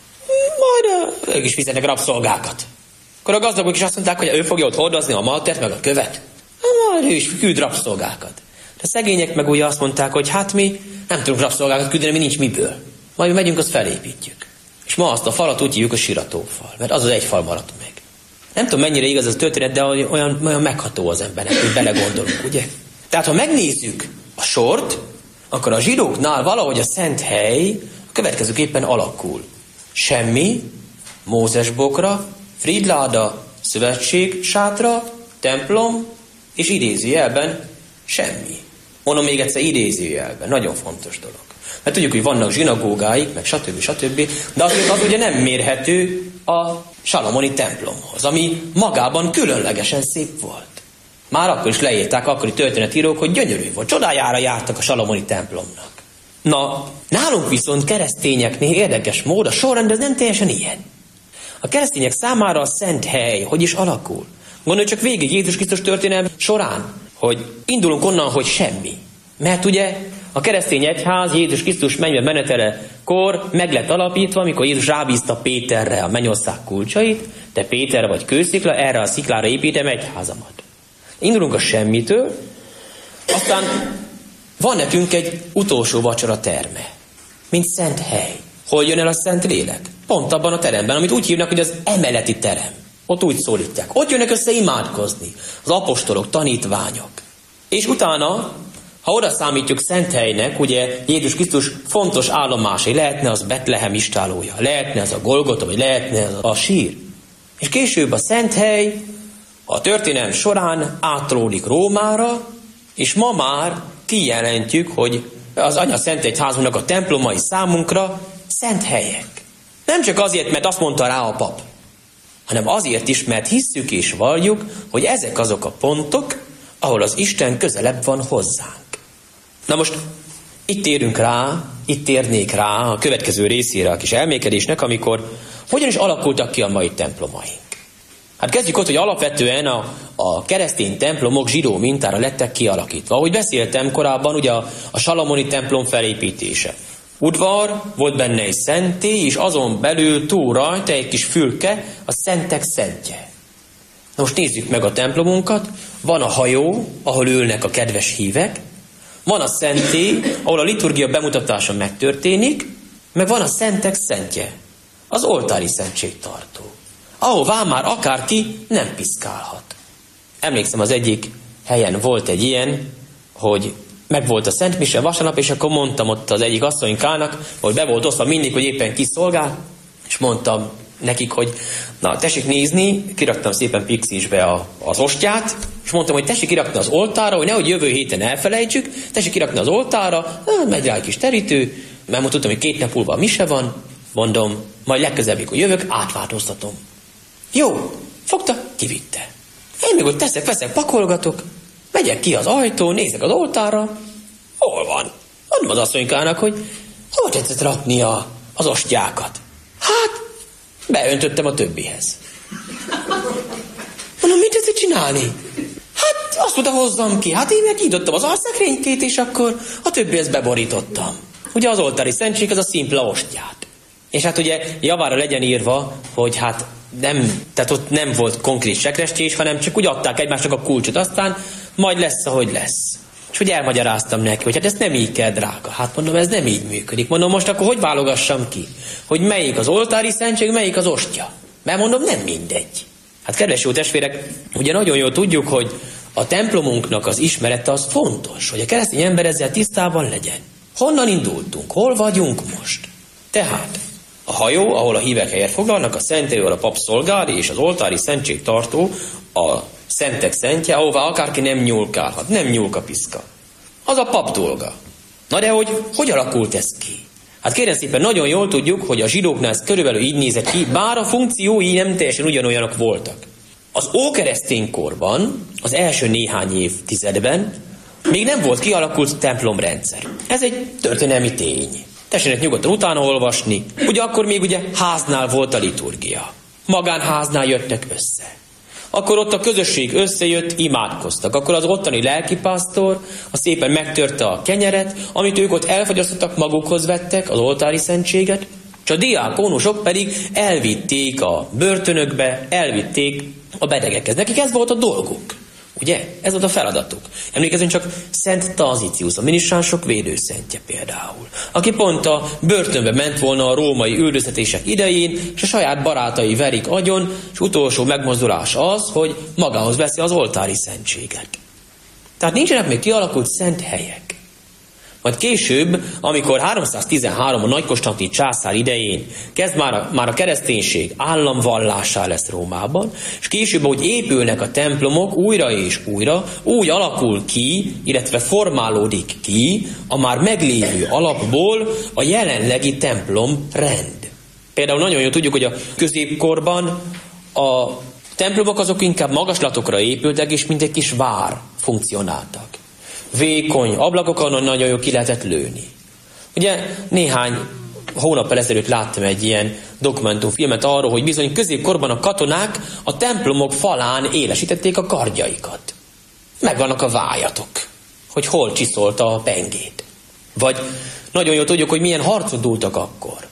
majd ők is fizetnek rabszolgákat. Akkor a gazdagok is azt mondták, hogy ő fogja ott hordozni a maltert, meg a követ, majd ő is küld rabszolgákat. De a szegények meg ugye azt mondták, hogy hát mi nem tudunk rabszolgákat küldeni, mi nincs miből. Majd mi megyünk, azt felépítjük. És ma azt a falat úgy hívjuk a siratófal, mert az az egy fal maradt meg. Nem tudom, mennyire igaz ez a történet, de olyan, olyan megható az embernek, hogy belegondolunk, ugye? Tehát, ha megnézzük a sort, akkor a zsidóknál valahogy a szent hely a következőképpen alakul. Semmi, Mózes bokra, frídláda, szövetség, sátra, templom, és idézőjelben semmi. Mondom még egyszer idézőjelben, nagyon fontos dolog. Mert tudjuk, hogy vannak zsinagógáik, meg stb. stb. De azért az ugye nem mérhető a salomoni templomhoz, ami magában különlegesen szép volt. Már akkor is leírták akkori történetírók, hogy gyönyörű volt, csodájára jártak a salomoni templomnak. Na, nálunk viszont keresztényeknél érdekes mód, a sorrend ez nem teljesen ilyen. A keresztények számára a szent hely hogy is alakul? Gondolj csak végig Jézus Krisztus történelme során, hogy indulunk onnan, hogy semmi. Mert ugye a keresztény egyház Jézus Krisztus mennybe menetelekor meg lett alapítva, amikor Jézus rábízta Péterre a mennyország kulcsait, te Péter vagy kőszikla, erre a sziklára építem egyházamat. Indulunk a semmitől, aztán van nekünk egy utolsó vacsora terme, mint szent hely. Hol jön el a szent lélek? Pont abban a teremben, amit úgy hívnak, hogy az emeleti terem. Ott úgy szólítják. Ott jönnek össze imádkozni az apostolok, tanítványok. És utána, ha oda számítjuk szent helynek, ugye Jézus Krisztus fontos állomásai, lehetne az Betlehem istállója, lehetne az a Golgota, vagy lehetne az a sír. És később a szent hely a történelem során átrólik Rómára, és ma már kijelentjük, hogy az Anya Szent Egyházunknak a templomai számunkra szent helyek. Nem csak azért, mert azt mondta rá a pap, hanem azért is, mert hisszük és valljuk, hogy ezek azok a pontok, ahol az Isten közelebb van hozzánk. Na most itt térünk rá, itt térnék rá a következő részére a kis elmékedésnek, amikor hogyan is alakultak ki a mai templomaink. Hát kezdjük ott, hogy alapvetően a, a keresztény templomok zsidó mintára lettek kialakítva. Ahogy beszéltem korábban, ugye a, a salomoni templom felépítése. Udvar, volt benne egy szentély, és azon belül túl rajta egy kis fülke, a szentek szentje. Na most nézzük meg a templomunkat. Van a hajó, ahol ülnek a kedves hívek, van a szentély, ahol a liturgia bemutatása megtörténik, meg van a szentek szentje, az oltári szentségtartó, ahová már akárki nem piszkálhat. Emlékszem, az egyik helyen volt egy ilyen, hogy meg volt a Szent Mise vasárnap, és akkor mondtam ott az egyik asszonykának, hogy be volt osztva mindig, hogy éppen ki szolgál, és És mondtam nekik, hogy na, tessék nézni, kiraktam szépen pixisbe a, az ostját, és mondtam, hogy tessék kirakni az oltára, hogy nehogy jövő héten elfelejtsük, tessék kirakni az oltára, megy rá egy kis terítő, mert mondtam, hogy két nap múlva a mise van, mondom, majd legközelebb, amikor jövök, átváltoztatom. Jó, fogta, kivitte. Én meg hogy teszek, veszek, pakolgatok, megyek ki az ajtón, nézek az oltára, hol van? Mondom az asszonykának, hogy hol tetszett rakni a, az ostjákat. Hát, beöntöttem a többihez. Mondom, mit tetszett csinálni? Hát, azt mondta, hozzam ki. Hát én megnyitottam az alszekrénykét, és akkor a többihez beborítottam. Ugye az oltári szentség az a szimpla ostját. És hát ugye javára legyen írva, hogy hát nem, tehát ott nem volt konkrét sekrestés, hanem csak úgy adták egymásnak a kulcsot, aztán majd lesz, ahogy lesz. És hogy elmagyaráztam neki, hogy hát ezt nem így kell, drága. Hát mondom, ez nem így működik. Mondom, most akkor hogy válogassam ki? Hogy melyik az oltári szentség, melyik az ostya? Mert mondom, nem mindegy. Hát kedves jó testvérek, ugye nagyon jól tudjuk, hogy a templomunknak az ismerete az fontos, hogy a keresztény ember ezzel tisztában legyen. Honnan indultunk? Hol vagyunk most? Tehát a hajó, ahol a hívek helyet foglalnak, a szentély, ahol a pap szolgál, és az oltári szentségtartó, a szentek szentje, ahová akárki nem nyúlkálhat, nem nyúlkapiszka. Az a pap dolga. Na de hogy, hogy alakult ez ki? Hát kérem szépen, nagyon jól tudjuk, hogy a zsidóknál ez körülbelül így nézett ki, bár a funkciói nem teljesen ugyanolyanok voltak. Az ókeresztény korban, az első néhány évtizedben még nem volt kialakult templomrendszer. Ez egy történelmi tény. Tessenek nyugodtan utána olvasni. Ugye akkor még ugye háznál volt a liturgia. Magánháznál jöttek össze. Akkor ott a közösség összejött, imádkoztak. Akkor az ottani lelkipásztor az szépen megtörte a kenyeret, amit ők ott elfogyasztottak, magukhoz vettek, az oltári szentséget, és a diákónusok pedig elvitték a börtönökbe, elvitték a betegekhez. Nekik ez volt a dolguk. Ugye? Ez volt a feladatuk. Emlékezzünk csak Szent Tazíciusz, a minisztránsok védőszentje például, aki pont a börtönbe ment volna a római üldöztetések idején, és a saját barátai verik agyon, és utolsó megmozdulás az, hogy magához veszi az oltári szentséget. Tehát nincsenek még kialakult szent helyek. Majd később, amikor háromszáztizenhárom a Nagy Konstantin császár idején kezd már a, már a kereszténység államvallássá lesz Rómában, és később, ahogy épülnek a templomok újra és újra, úgy alakul ki, illetve formálódik ki a már meglévő alapból a jelenlegi templom rend. Például nagyon jól tudjuk, hogy a középkorban a templomok azok inkább magaslatokra épültek, és mint egy kis vár funkcionáltak. Vékony ablakokon nagyon jól ki lehetett lőni. Ugye néhány hónappal ezelőtt láttam egy ilyen dokumentumfilmet arról, hogy bizony középkorban a katonák a templomok falán élesítették a kardjaikat. Megvannak a vájatok, hogy hol csiszolta a pengét. Vagy nagyon jól tudjuk, hogy milyen harcok dúltak akkor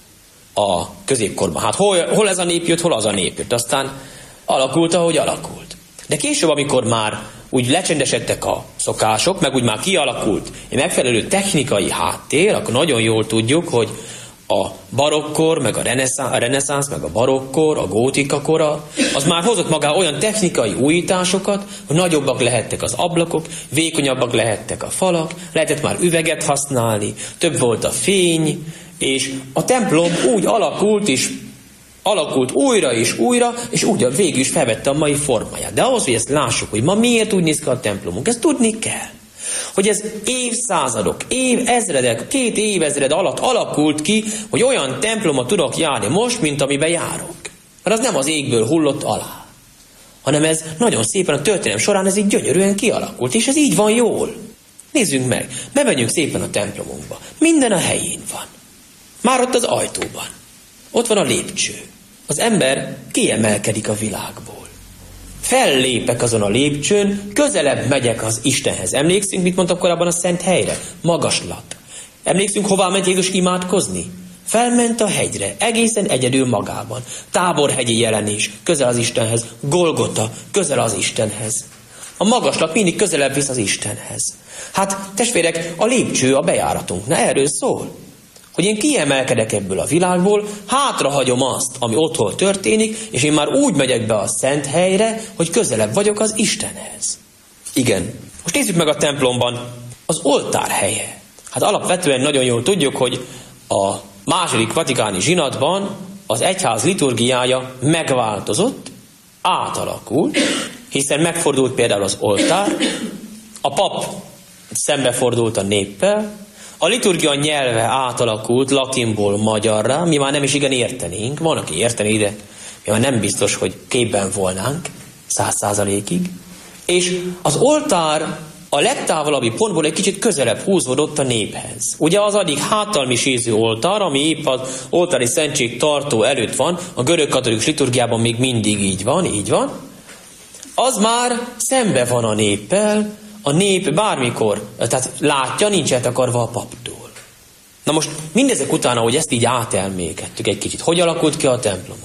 a középkorban. Hát hol, hol ez a nép jött, hol az a nép jött. Aztán alakult, ahogy alakult. De később, amikor már úgy lecsendesedtek a szokások, meg úgy már kialakult egy megfelelő technikai háttér, akkor nagyon jól tudjuk, hogy a barokkor, meg a reneszánsz, a reneszánsz, meg a barokkor, a gótika kora, az már hozott magá olyan technikai újításokat, hogy nagyobbak lehettek az ablakok, vékonyabbak lehettek a falak, lehetett már üveget használni, több volt a fény, és a templom úgy alakult is, alakult újra és újra, és úgy végül is felvette a mai formáját. De ahhoz, hogy ezt lássuk, hogy ma miért úgy néz ki a templomunk, ezt tudni kell. Hogy ez évszázadok, évezredek, két évezred alatt alakult ki, hogy olyan templomot tudok járni most, mint amiben járok. Mert az nem az égből hullott alá, hanem ez nagyon szépen a történelem során ez így gyönyörűen kialakult, és ez így van jól. Nézzünk meg, bemegyünk szépen a templomunkba. Minden a helyén van. Már ott az ajtóban. Ott van a lépcső. Az ember kiemelkedik a világból. Fellépek azon a lépcsőn, közelebb megyek az Istenhez. Emlékszünk, mit mondtam korábban a szent helyre? Magaslat. Emlékszünk, hová ment Jézus imádkozni? Felment a hegyre, egészen egyedül magában. Táborhegyi jelenés, közel az Istenhez. Golgota, közel az Istenhez. A magaslat mindig közelebb visz az Istenhez. Hát, testvérek, a lépcső a bejáratunk. Na, erről szól. Hogy én kiemelkedek ebből a világból, hátrahagyom azt, ami otthon történik, és én már úgy megyek be a szent helyre, hogy közelebb vagyok az Istenhez. Igen. Most nézzük meg a templomban az oltár helye. Hát alapvetően nagyon jól tudjuk, hogy a második vatikáni zsinatban az egyház liturgiája megváltozott, átalakult, hiszen megfordult például az oltár, a pap szembefordult a néppel, a liturgia nyelve átalakult latinból magyarra, mi már nem is igen értenénk, van, aki érteni, de mi már nem biztos, hogy képben volnánk száz százalékig, és az oltár a legtávolabbi pontból egy kicsit közelebb húzódott a néphez. Ugye az addig háttalmiséző oltár, ami épp az oltári szentség tartó előtt van, a görög katolikus liturgiában még mindig így van, így van, az már szembe van a néppel, a nép bármikor, tehát látja, nincs eltakarva a paptól. Na most mindezek után, ahogy ezt így átelmékedtük egy kicsit, hogy alakult ki a templomunk?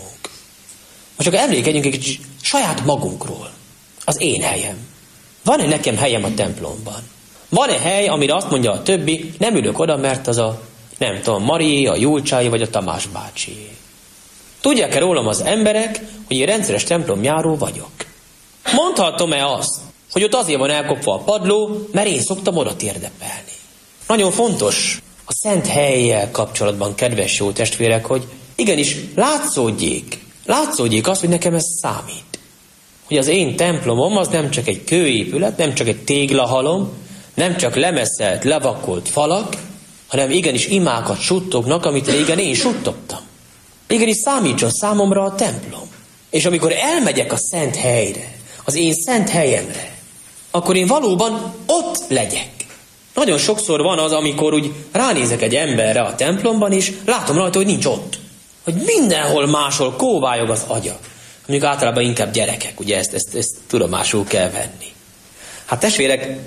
Most csak emlékedjünk egy kicsit saját magunkról. Az én helyem. Van-e nekem helyem a templomban? Van-e hely, amire azt mondja a többi, nem ülök oda, mert az a, nem tudom, Marié, a Julcsáé vagy a Tamás bácsi. Tudják-e rólam az emberek, hogy én rendszeres templomjáró vagyok? Mondhatom-e azt, hogy ott azért van elkopva a padló, mert én szoktam oda térdepelni? Nagyon fontos a szent hellyel kapcsolatban, kedves jó testvérek, hogy igenis látszódjék, látszódjék azt, hogy nekem ez számít. Hogy az én templomom az nem csak egy kőépület, nem csak egy téglahalom, nem csak lemeszelt, levakolt falak, hanem igenis imákat suttognak, amit régen én suttogtam. Igenis számítson számomra a templom. És amikor elmegyek a szent helyre, az én szent helyemre, akkor én valóban ott legyek. Nagyon sokszor van az, amikor úgy ránézek egy emberre a templomban, és látom rajta, hogy nincs ott. Hogy mindenhol máshol kóvályog az agya. Mondjuk általában inkább gyerekek, ugye ezt, ezt, ezt tudomásul kell venni. Hát testvérek,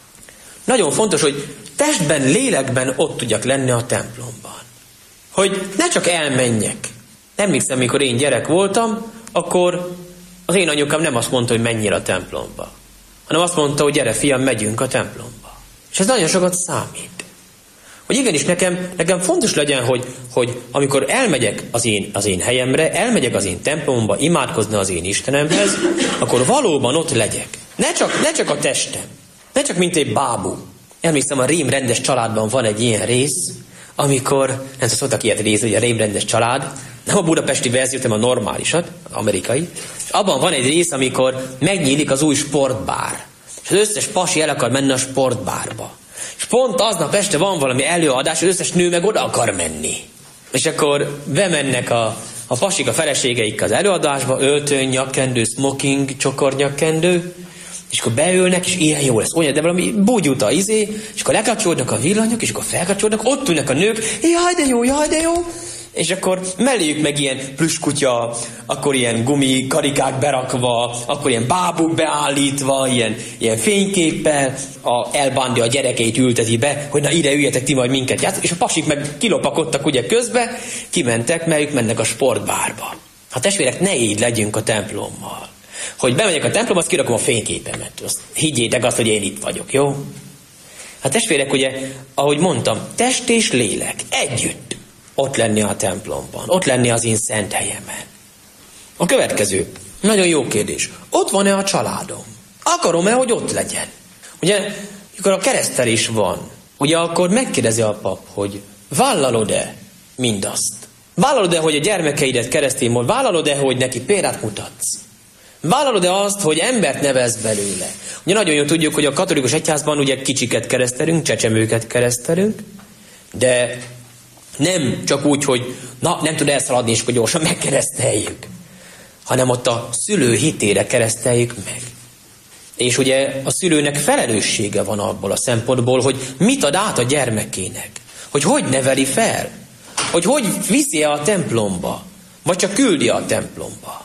nagyon fontos, hogy testben, lélekben ott tudjak lenni a templomban. Hogy ne csak elmenjek. Emlékszem, mikor én gyerek voltam, akkor az én anyukám nem azt mondta, hogy menjél a templomba, hanem azt mondta, hogy gyere fiam, megyünk a templomba. És ez nagyon sokat számít. Hogy igenis nekem, nekem fontos legyen, hogy, hogy amikor elmegyek az én, az én helyemre, elmegyek az én templomba, imádkozni az én Istenemhez, akkor valóban ott legyek. Ne csak, ne csak a testem, ne csak mint egy bábú. Emlékszem, a rémrendes családban van egy ilyen rész, amikor, nem tudom, szoktak ilyet nézni, hogy a rémrendes család, nem a budapesti verziót, hanem a normálisat, amerikai, és abban van egy rész, amikor megnyílik az új sportbár. És az összes pasi el akar menni a sportbárba. És pont aznap este van valami előadás, az összes nő meg oda akar menni. És akkor bemennek a, a pasik, a feleségeik az előadásba, öltöny, nyakkendő, smoking, csokornyakkendő, és akkor beülnek, és ilyen jó lesz, olyan, de valami búgyúta izé, és akkor lekapcsolódnak a villanyok, és akkor felkapcsolódnak, ott ülnek a nők, jaj de jó, jaj de jó, és akkor melléjük meg ilyen plüskutya, akkor ilyen gumi karikák berakva, akkor ilyen bábuk beállítva, ilyen, ilyen fényképpel, a elbándi a gyerekeit ülteti be, hogy na ide üljetek ti majd minket játszani, és a pasik meg kilopakodtak ugye közbe, kimentek, mert ők mennek a sportbárba. Hát testvérek, ne így legyünk a templommal. Hogy bemegyek a templomba, azt kirakom a fényképemet. Azt higgyétek azt, hogy én itt vagyok, jó? Hát testvérek, ugye, ahogy mondtam, test és lélek együtt ott lenni a templomban, ott lenni az én szent helyemen. A következő, nagyon jó kérdés. Ott van-e a családom? Akarom-e, hogy ott legyen? Ugye, amikor a keresztelés van, ugye akkor megkérdezi a pap, hogy vállalod-e mindazt? Vállalod-e, hogy a gyermekeidet keresztény mód? Vállalod-e, hogy neki példát mutatsz? Vállalod-e azt, hogy embert nevez belőle? Ugye nagyon jól tudjuk, hogy a katolikus egyházban ugye kicsiket keresztelünk, csecsemőket keresztelünk, de nem csak úgy, hogy na, nem tud elszaladni, és akkor gyorsan megkereszteljük, hanem ott a szülő hitére kereszteljük meg. És ugye a szülőnek felelőssége van abból a szempontból, hogy mit ad át a gyermekének, hogy hogy neveli fel, hogy hogy viszi a templomba, vagy csak küldi a templomba.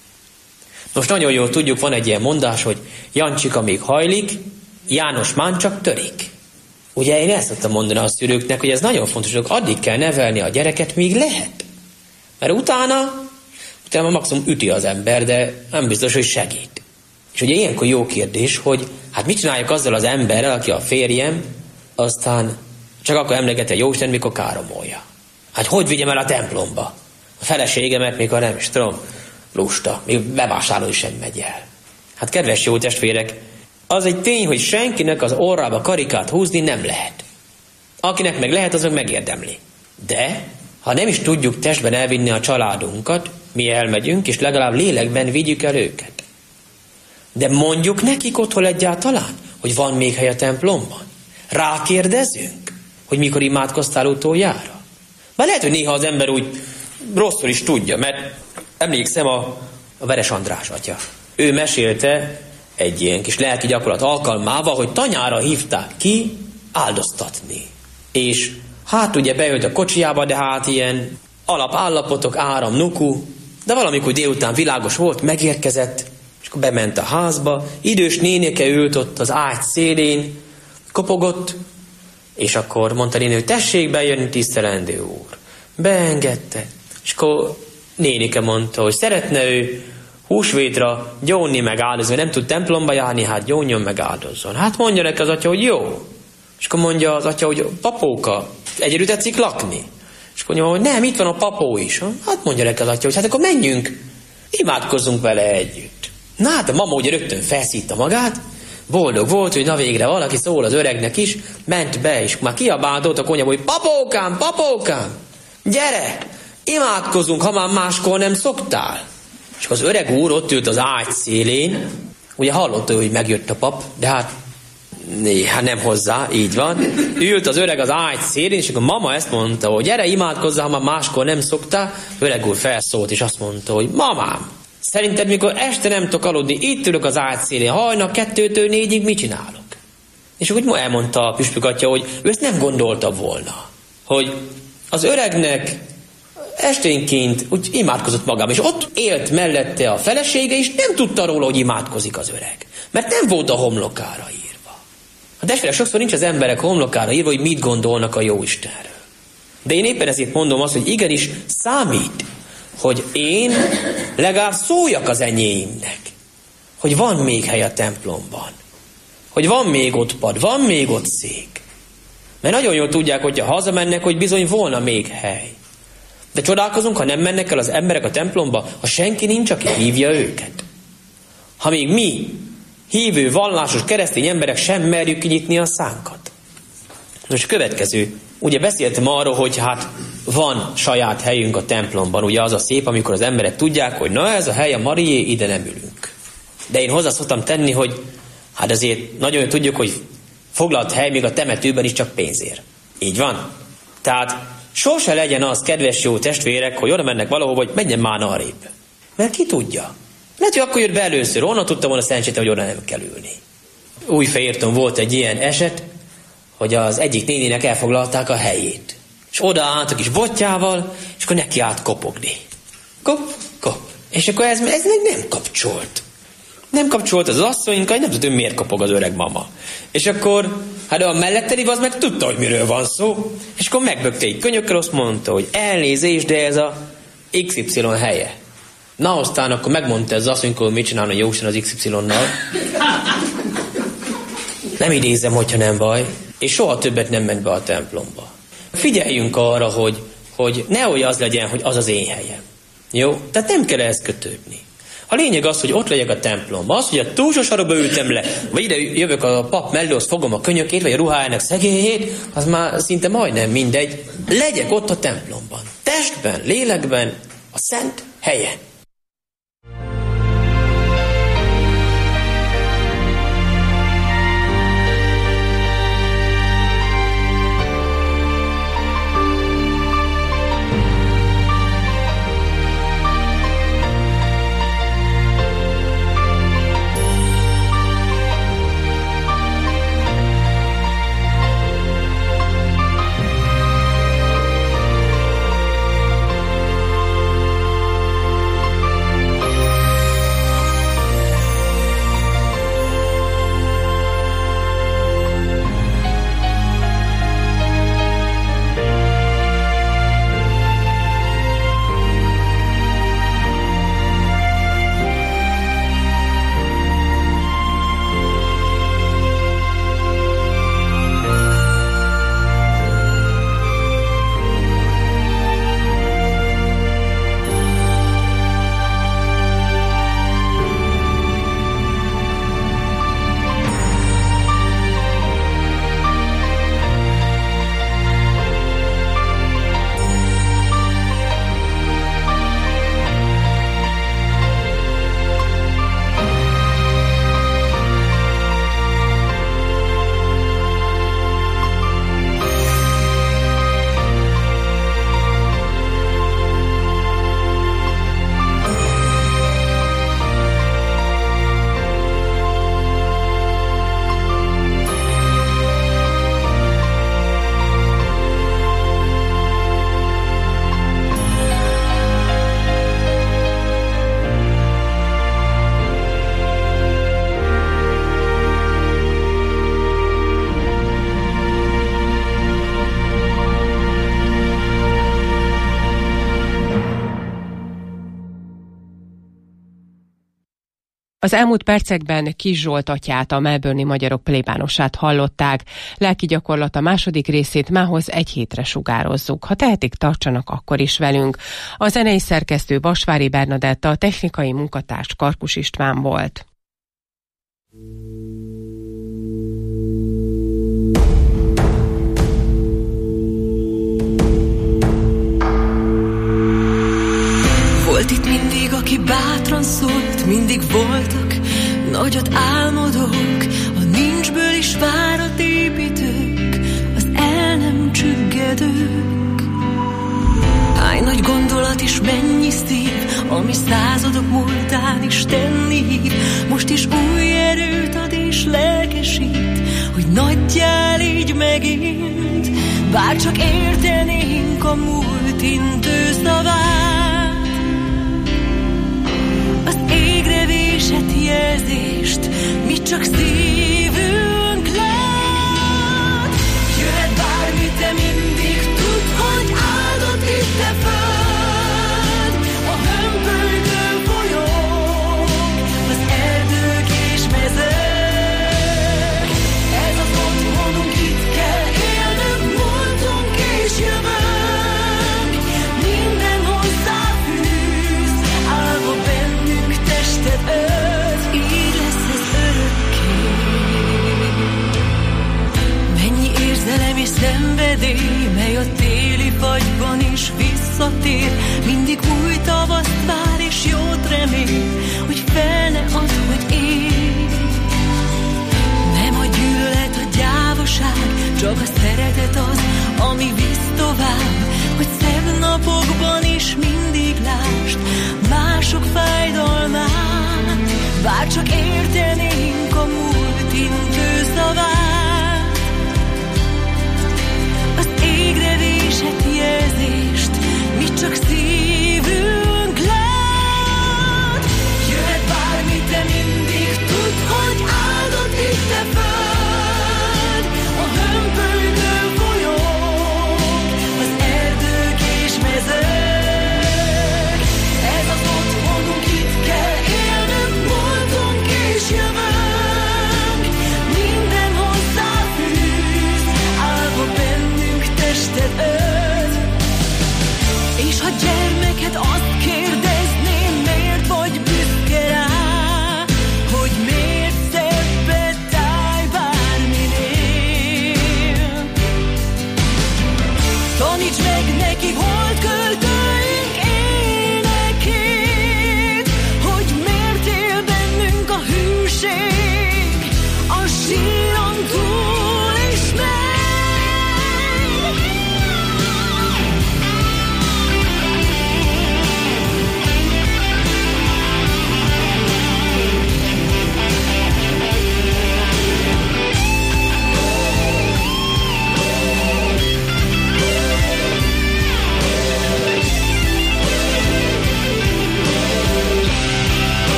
Most nagyon jól tudjuk, van egy ilyen mondás, hogy Jancsika még hajlik, János már csak törik. Ugye én ezt szoktam mondani a szülőknek, hogy ez nagyon fontos, hogy addig kell nevelni a gyereket, míg lehet. Mert utána, utána maximum üti az ember, de nem biztos, hogy segít. És ugye ilyenkor jó kérdés, hogy hát mit csináljuk azzal az emberrel, aki a férjem, aztán csak akkor emlegeti a Jóisten, mikor káromolja. Hát hogy vigyem el a templomba? A feleségemet, mikor nem is tudom, lusta, még bevásárolni sem megy el. Hát kedves jó testvérek, az egy tény, hogy senkinek az orrába karikát húzni nem lehet. Akinek meg lehet, azok megérdemli. De, ha nem is tudjuk testben elvinni a családunkat, mi elmegyünk, és legalább lélekben vigyük el őket. De mondjuk nekik otthon egyáltalán, hogy van még hely a templomban. Rákérdezünk, hogy mikor imádkoztál utoljára. Már lehet, hogy néha az ember úgy rosszul is tudja, mert emlékszem a, a Veres András atya. Ő mesélte egy ilyen kis lelki gyakorlat alkalmával, hogy tanyára hívták ki áldoztatni. És hát ugye beült a kocsijába, de hát ilyen alapállapotok, áram, nuku, de valamikor délután világos volt, megérkezett, és akkor bement a házba, idős nénike ült ott az ágy szélén, kopogott, és akkor mondta néni, hogy tessék bejönni, tisztelendő úr. Beengedte, és akkor nénike mondta, hogy szeretne ő húsvétra gyónni meg áldozni, nem tud templomba járni, hát gyónjon meg áldozzon. Hát mondja neki az atya, hogy jó. És akkor mondja az atya, hogy papóka, egyedül tetszik lakni. És akkor mondja, hogy nem, itt van a papó is. Hát mondja neki az atya, hogy hát akkor menjünk, imádkozzunk vele együtt. Na hát a mama ugye rögtön felszítta magát, boldog volt, hogy na végre valaki szól az öregnek is, ment be, és már kiabáltott a konyhába, hogy papókám, papókám, gyere, imádkozzunk, ha már máskor nem szoktál. És az öreg úr ott ült az ágy szélén, ugye hallotta, hogy megjött a pap, de hát, né, hát nem hozzá, így van. Ült az öreg az ágy szélén, és akkor a mama ezt mondta, hogy gyere, imádkozzál, ha már máskor nem szoktál. Öreg úr felszólt, és azt mondta, hogy mamám, szerinted mikor este nem tudok aludni, itt ülök az ágy szélén, hajnal kettőtől négyig mit csinálok? És akkor úgy elmondta a püspök atya, hogy ő ezt nem gondolta volna, hogy az öregnek esténként úgy imádkozott magában, és ott élt mellette a felesége, és nem tudta róla, hogy imádkozik az öreg. Mert nem volt a homlokára írva. A testvérek, sokszor nincs az emberek homlokára írva, hogy mit gondolnak a Jóistenről. De én éppen ezért mondom azt, hogy igenis számít, hogy én legalább szóljak az enyéimnek, hogy van még hely a templomban, hogy van még ott pad, van még ott szék. Mert nagyon jól tudják, hogyha hazamennek, hogy bizony volna még hely. De csodálkozunk, ha nem mennek el az emberek a templomba, ha senki nincs, aki hívja őket. Ha még mi, hívő, vallásos, keresztény emberek sem merjük kinyitni a szánkat. Most következő. Ugye beszéltem arról, hogy hát van saját helyünk a templomban. Ugye az a szép, amikor az emberek tudják, hogy na ez a hely a Marié, ide nem ülünk. De én hozzá szoktam tenni, hogy hát azért nagyon jól tudjuk, hogy foglalt hely még a temetőben is csak pénzért. Így van? Tehát sose legyen az, kedves jó testvérek, hogy oda mennek valahova, hogy menjen már arrébb. Mert ki tudja? Lehet, hogy akkor jött be először, onnan tudta volna szerencsét, hogy oda nem kell ülni. Újfehérton volt egy ilyen eset, hogy az egyik néninek elfoglalták a helyét. És oda állt a kis botjával, és akkor neki állt kopogni. Kop, kop. És akkor ez, ez még nem kapcsolt. Nem kapcsolt az asszonyka, nem tudom, miért kopog az öreg mama. És akkor, hát a melletteli az meg tudta, hogy miről van szó. És akkor megbökte egy könyökkel, azt mondta, hogy elnézés, de ez a iksz ipszilon helye. Na, aztán akkor megmondta az asszonyka, hogy mit csinálna Jóisten az iksz ipszilonnal. Nem idézem, hogyha nem baj. És soha többet nem ment be a templomba. Figyeljünk arra, hogy, hogy nehogy az legyen, hogy az az én helyem. Jó? Tehát nem kell ehhez kötődni. A lényeg az, hogy ott legyek a templomba. Az, hogy a túlsó sarokba ültem le, vagy ide jövök a pap mellőhoz, fogom a könyökét, vagy a ruhájának szegélyét, az már szinte majdnem mindegy. Legyek ott a templomban. Testben, lélekben, a szent helyen. Az elmúlt percekben Kis Zsolt atyát, a melbourne-i magyarok plébánosát hallották. Lelki gyakorlata második részét mához egy hétre sugározzuk. Ha tehetik, tartsanak akkor is velünk. A zenei szerkesztő Vasvári Bernadetta, a technikai munkatárs Karkus István volt. Volt itt mindig, aki bátran szólt, mindig voltak nagyot álmodók, a nincsből is várat építők, az el nem csüggedők. Hány nagy gondolat is mennyi szív, ami századok múltán is tenni hív, most is új erőt ad és lelkesít, hogy nagyjá légy megint, bárcsak értenénk a múlt intő szavát. Az égre vésett jelzést, mi csak szívünk lát. Jöhet bármi, te mindig tudd, hogy áldott itt a föld. A hömpölygő folyók, az erdők és mezők. Ez az otthonunk, itt kell élnünk, múltunk és jövőnk. Minden hozzáfűz, állva bennünk tested ölt, így lesz ez örökké. Mennyi érzelem és szenvedély, mely a téli fagyban is visszatér, mindig új tavaszt vár és jót remél, hogy fel ne add, hogy élj. Nem a gyűlölet, a gyávaság, csak a szeretet az, ami visz tovább, hogy szebb napokban is mindig lásd mások fájdalmát, bárcsak értenénk a múlt intő szavát. Az égre vésett jelzést, mi csak szívünk lát. Jöhet bármi, te mindig tudd, hogy áldott itt a föld. A hömpölygő folyók, az erdők és mezők. Ez az otthonunk, itt kell élnünk, múltunk és jövőnk. Minden hozzáfűz, állva bennünk tested ölt. És ha gyermeked azt kérdezném, miért vagy büszke rá, hogy miért szebbet állj bárminél. Taníts meg neki, hold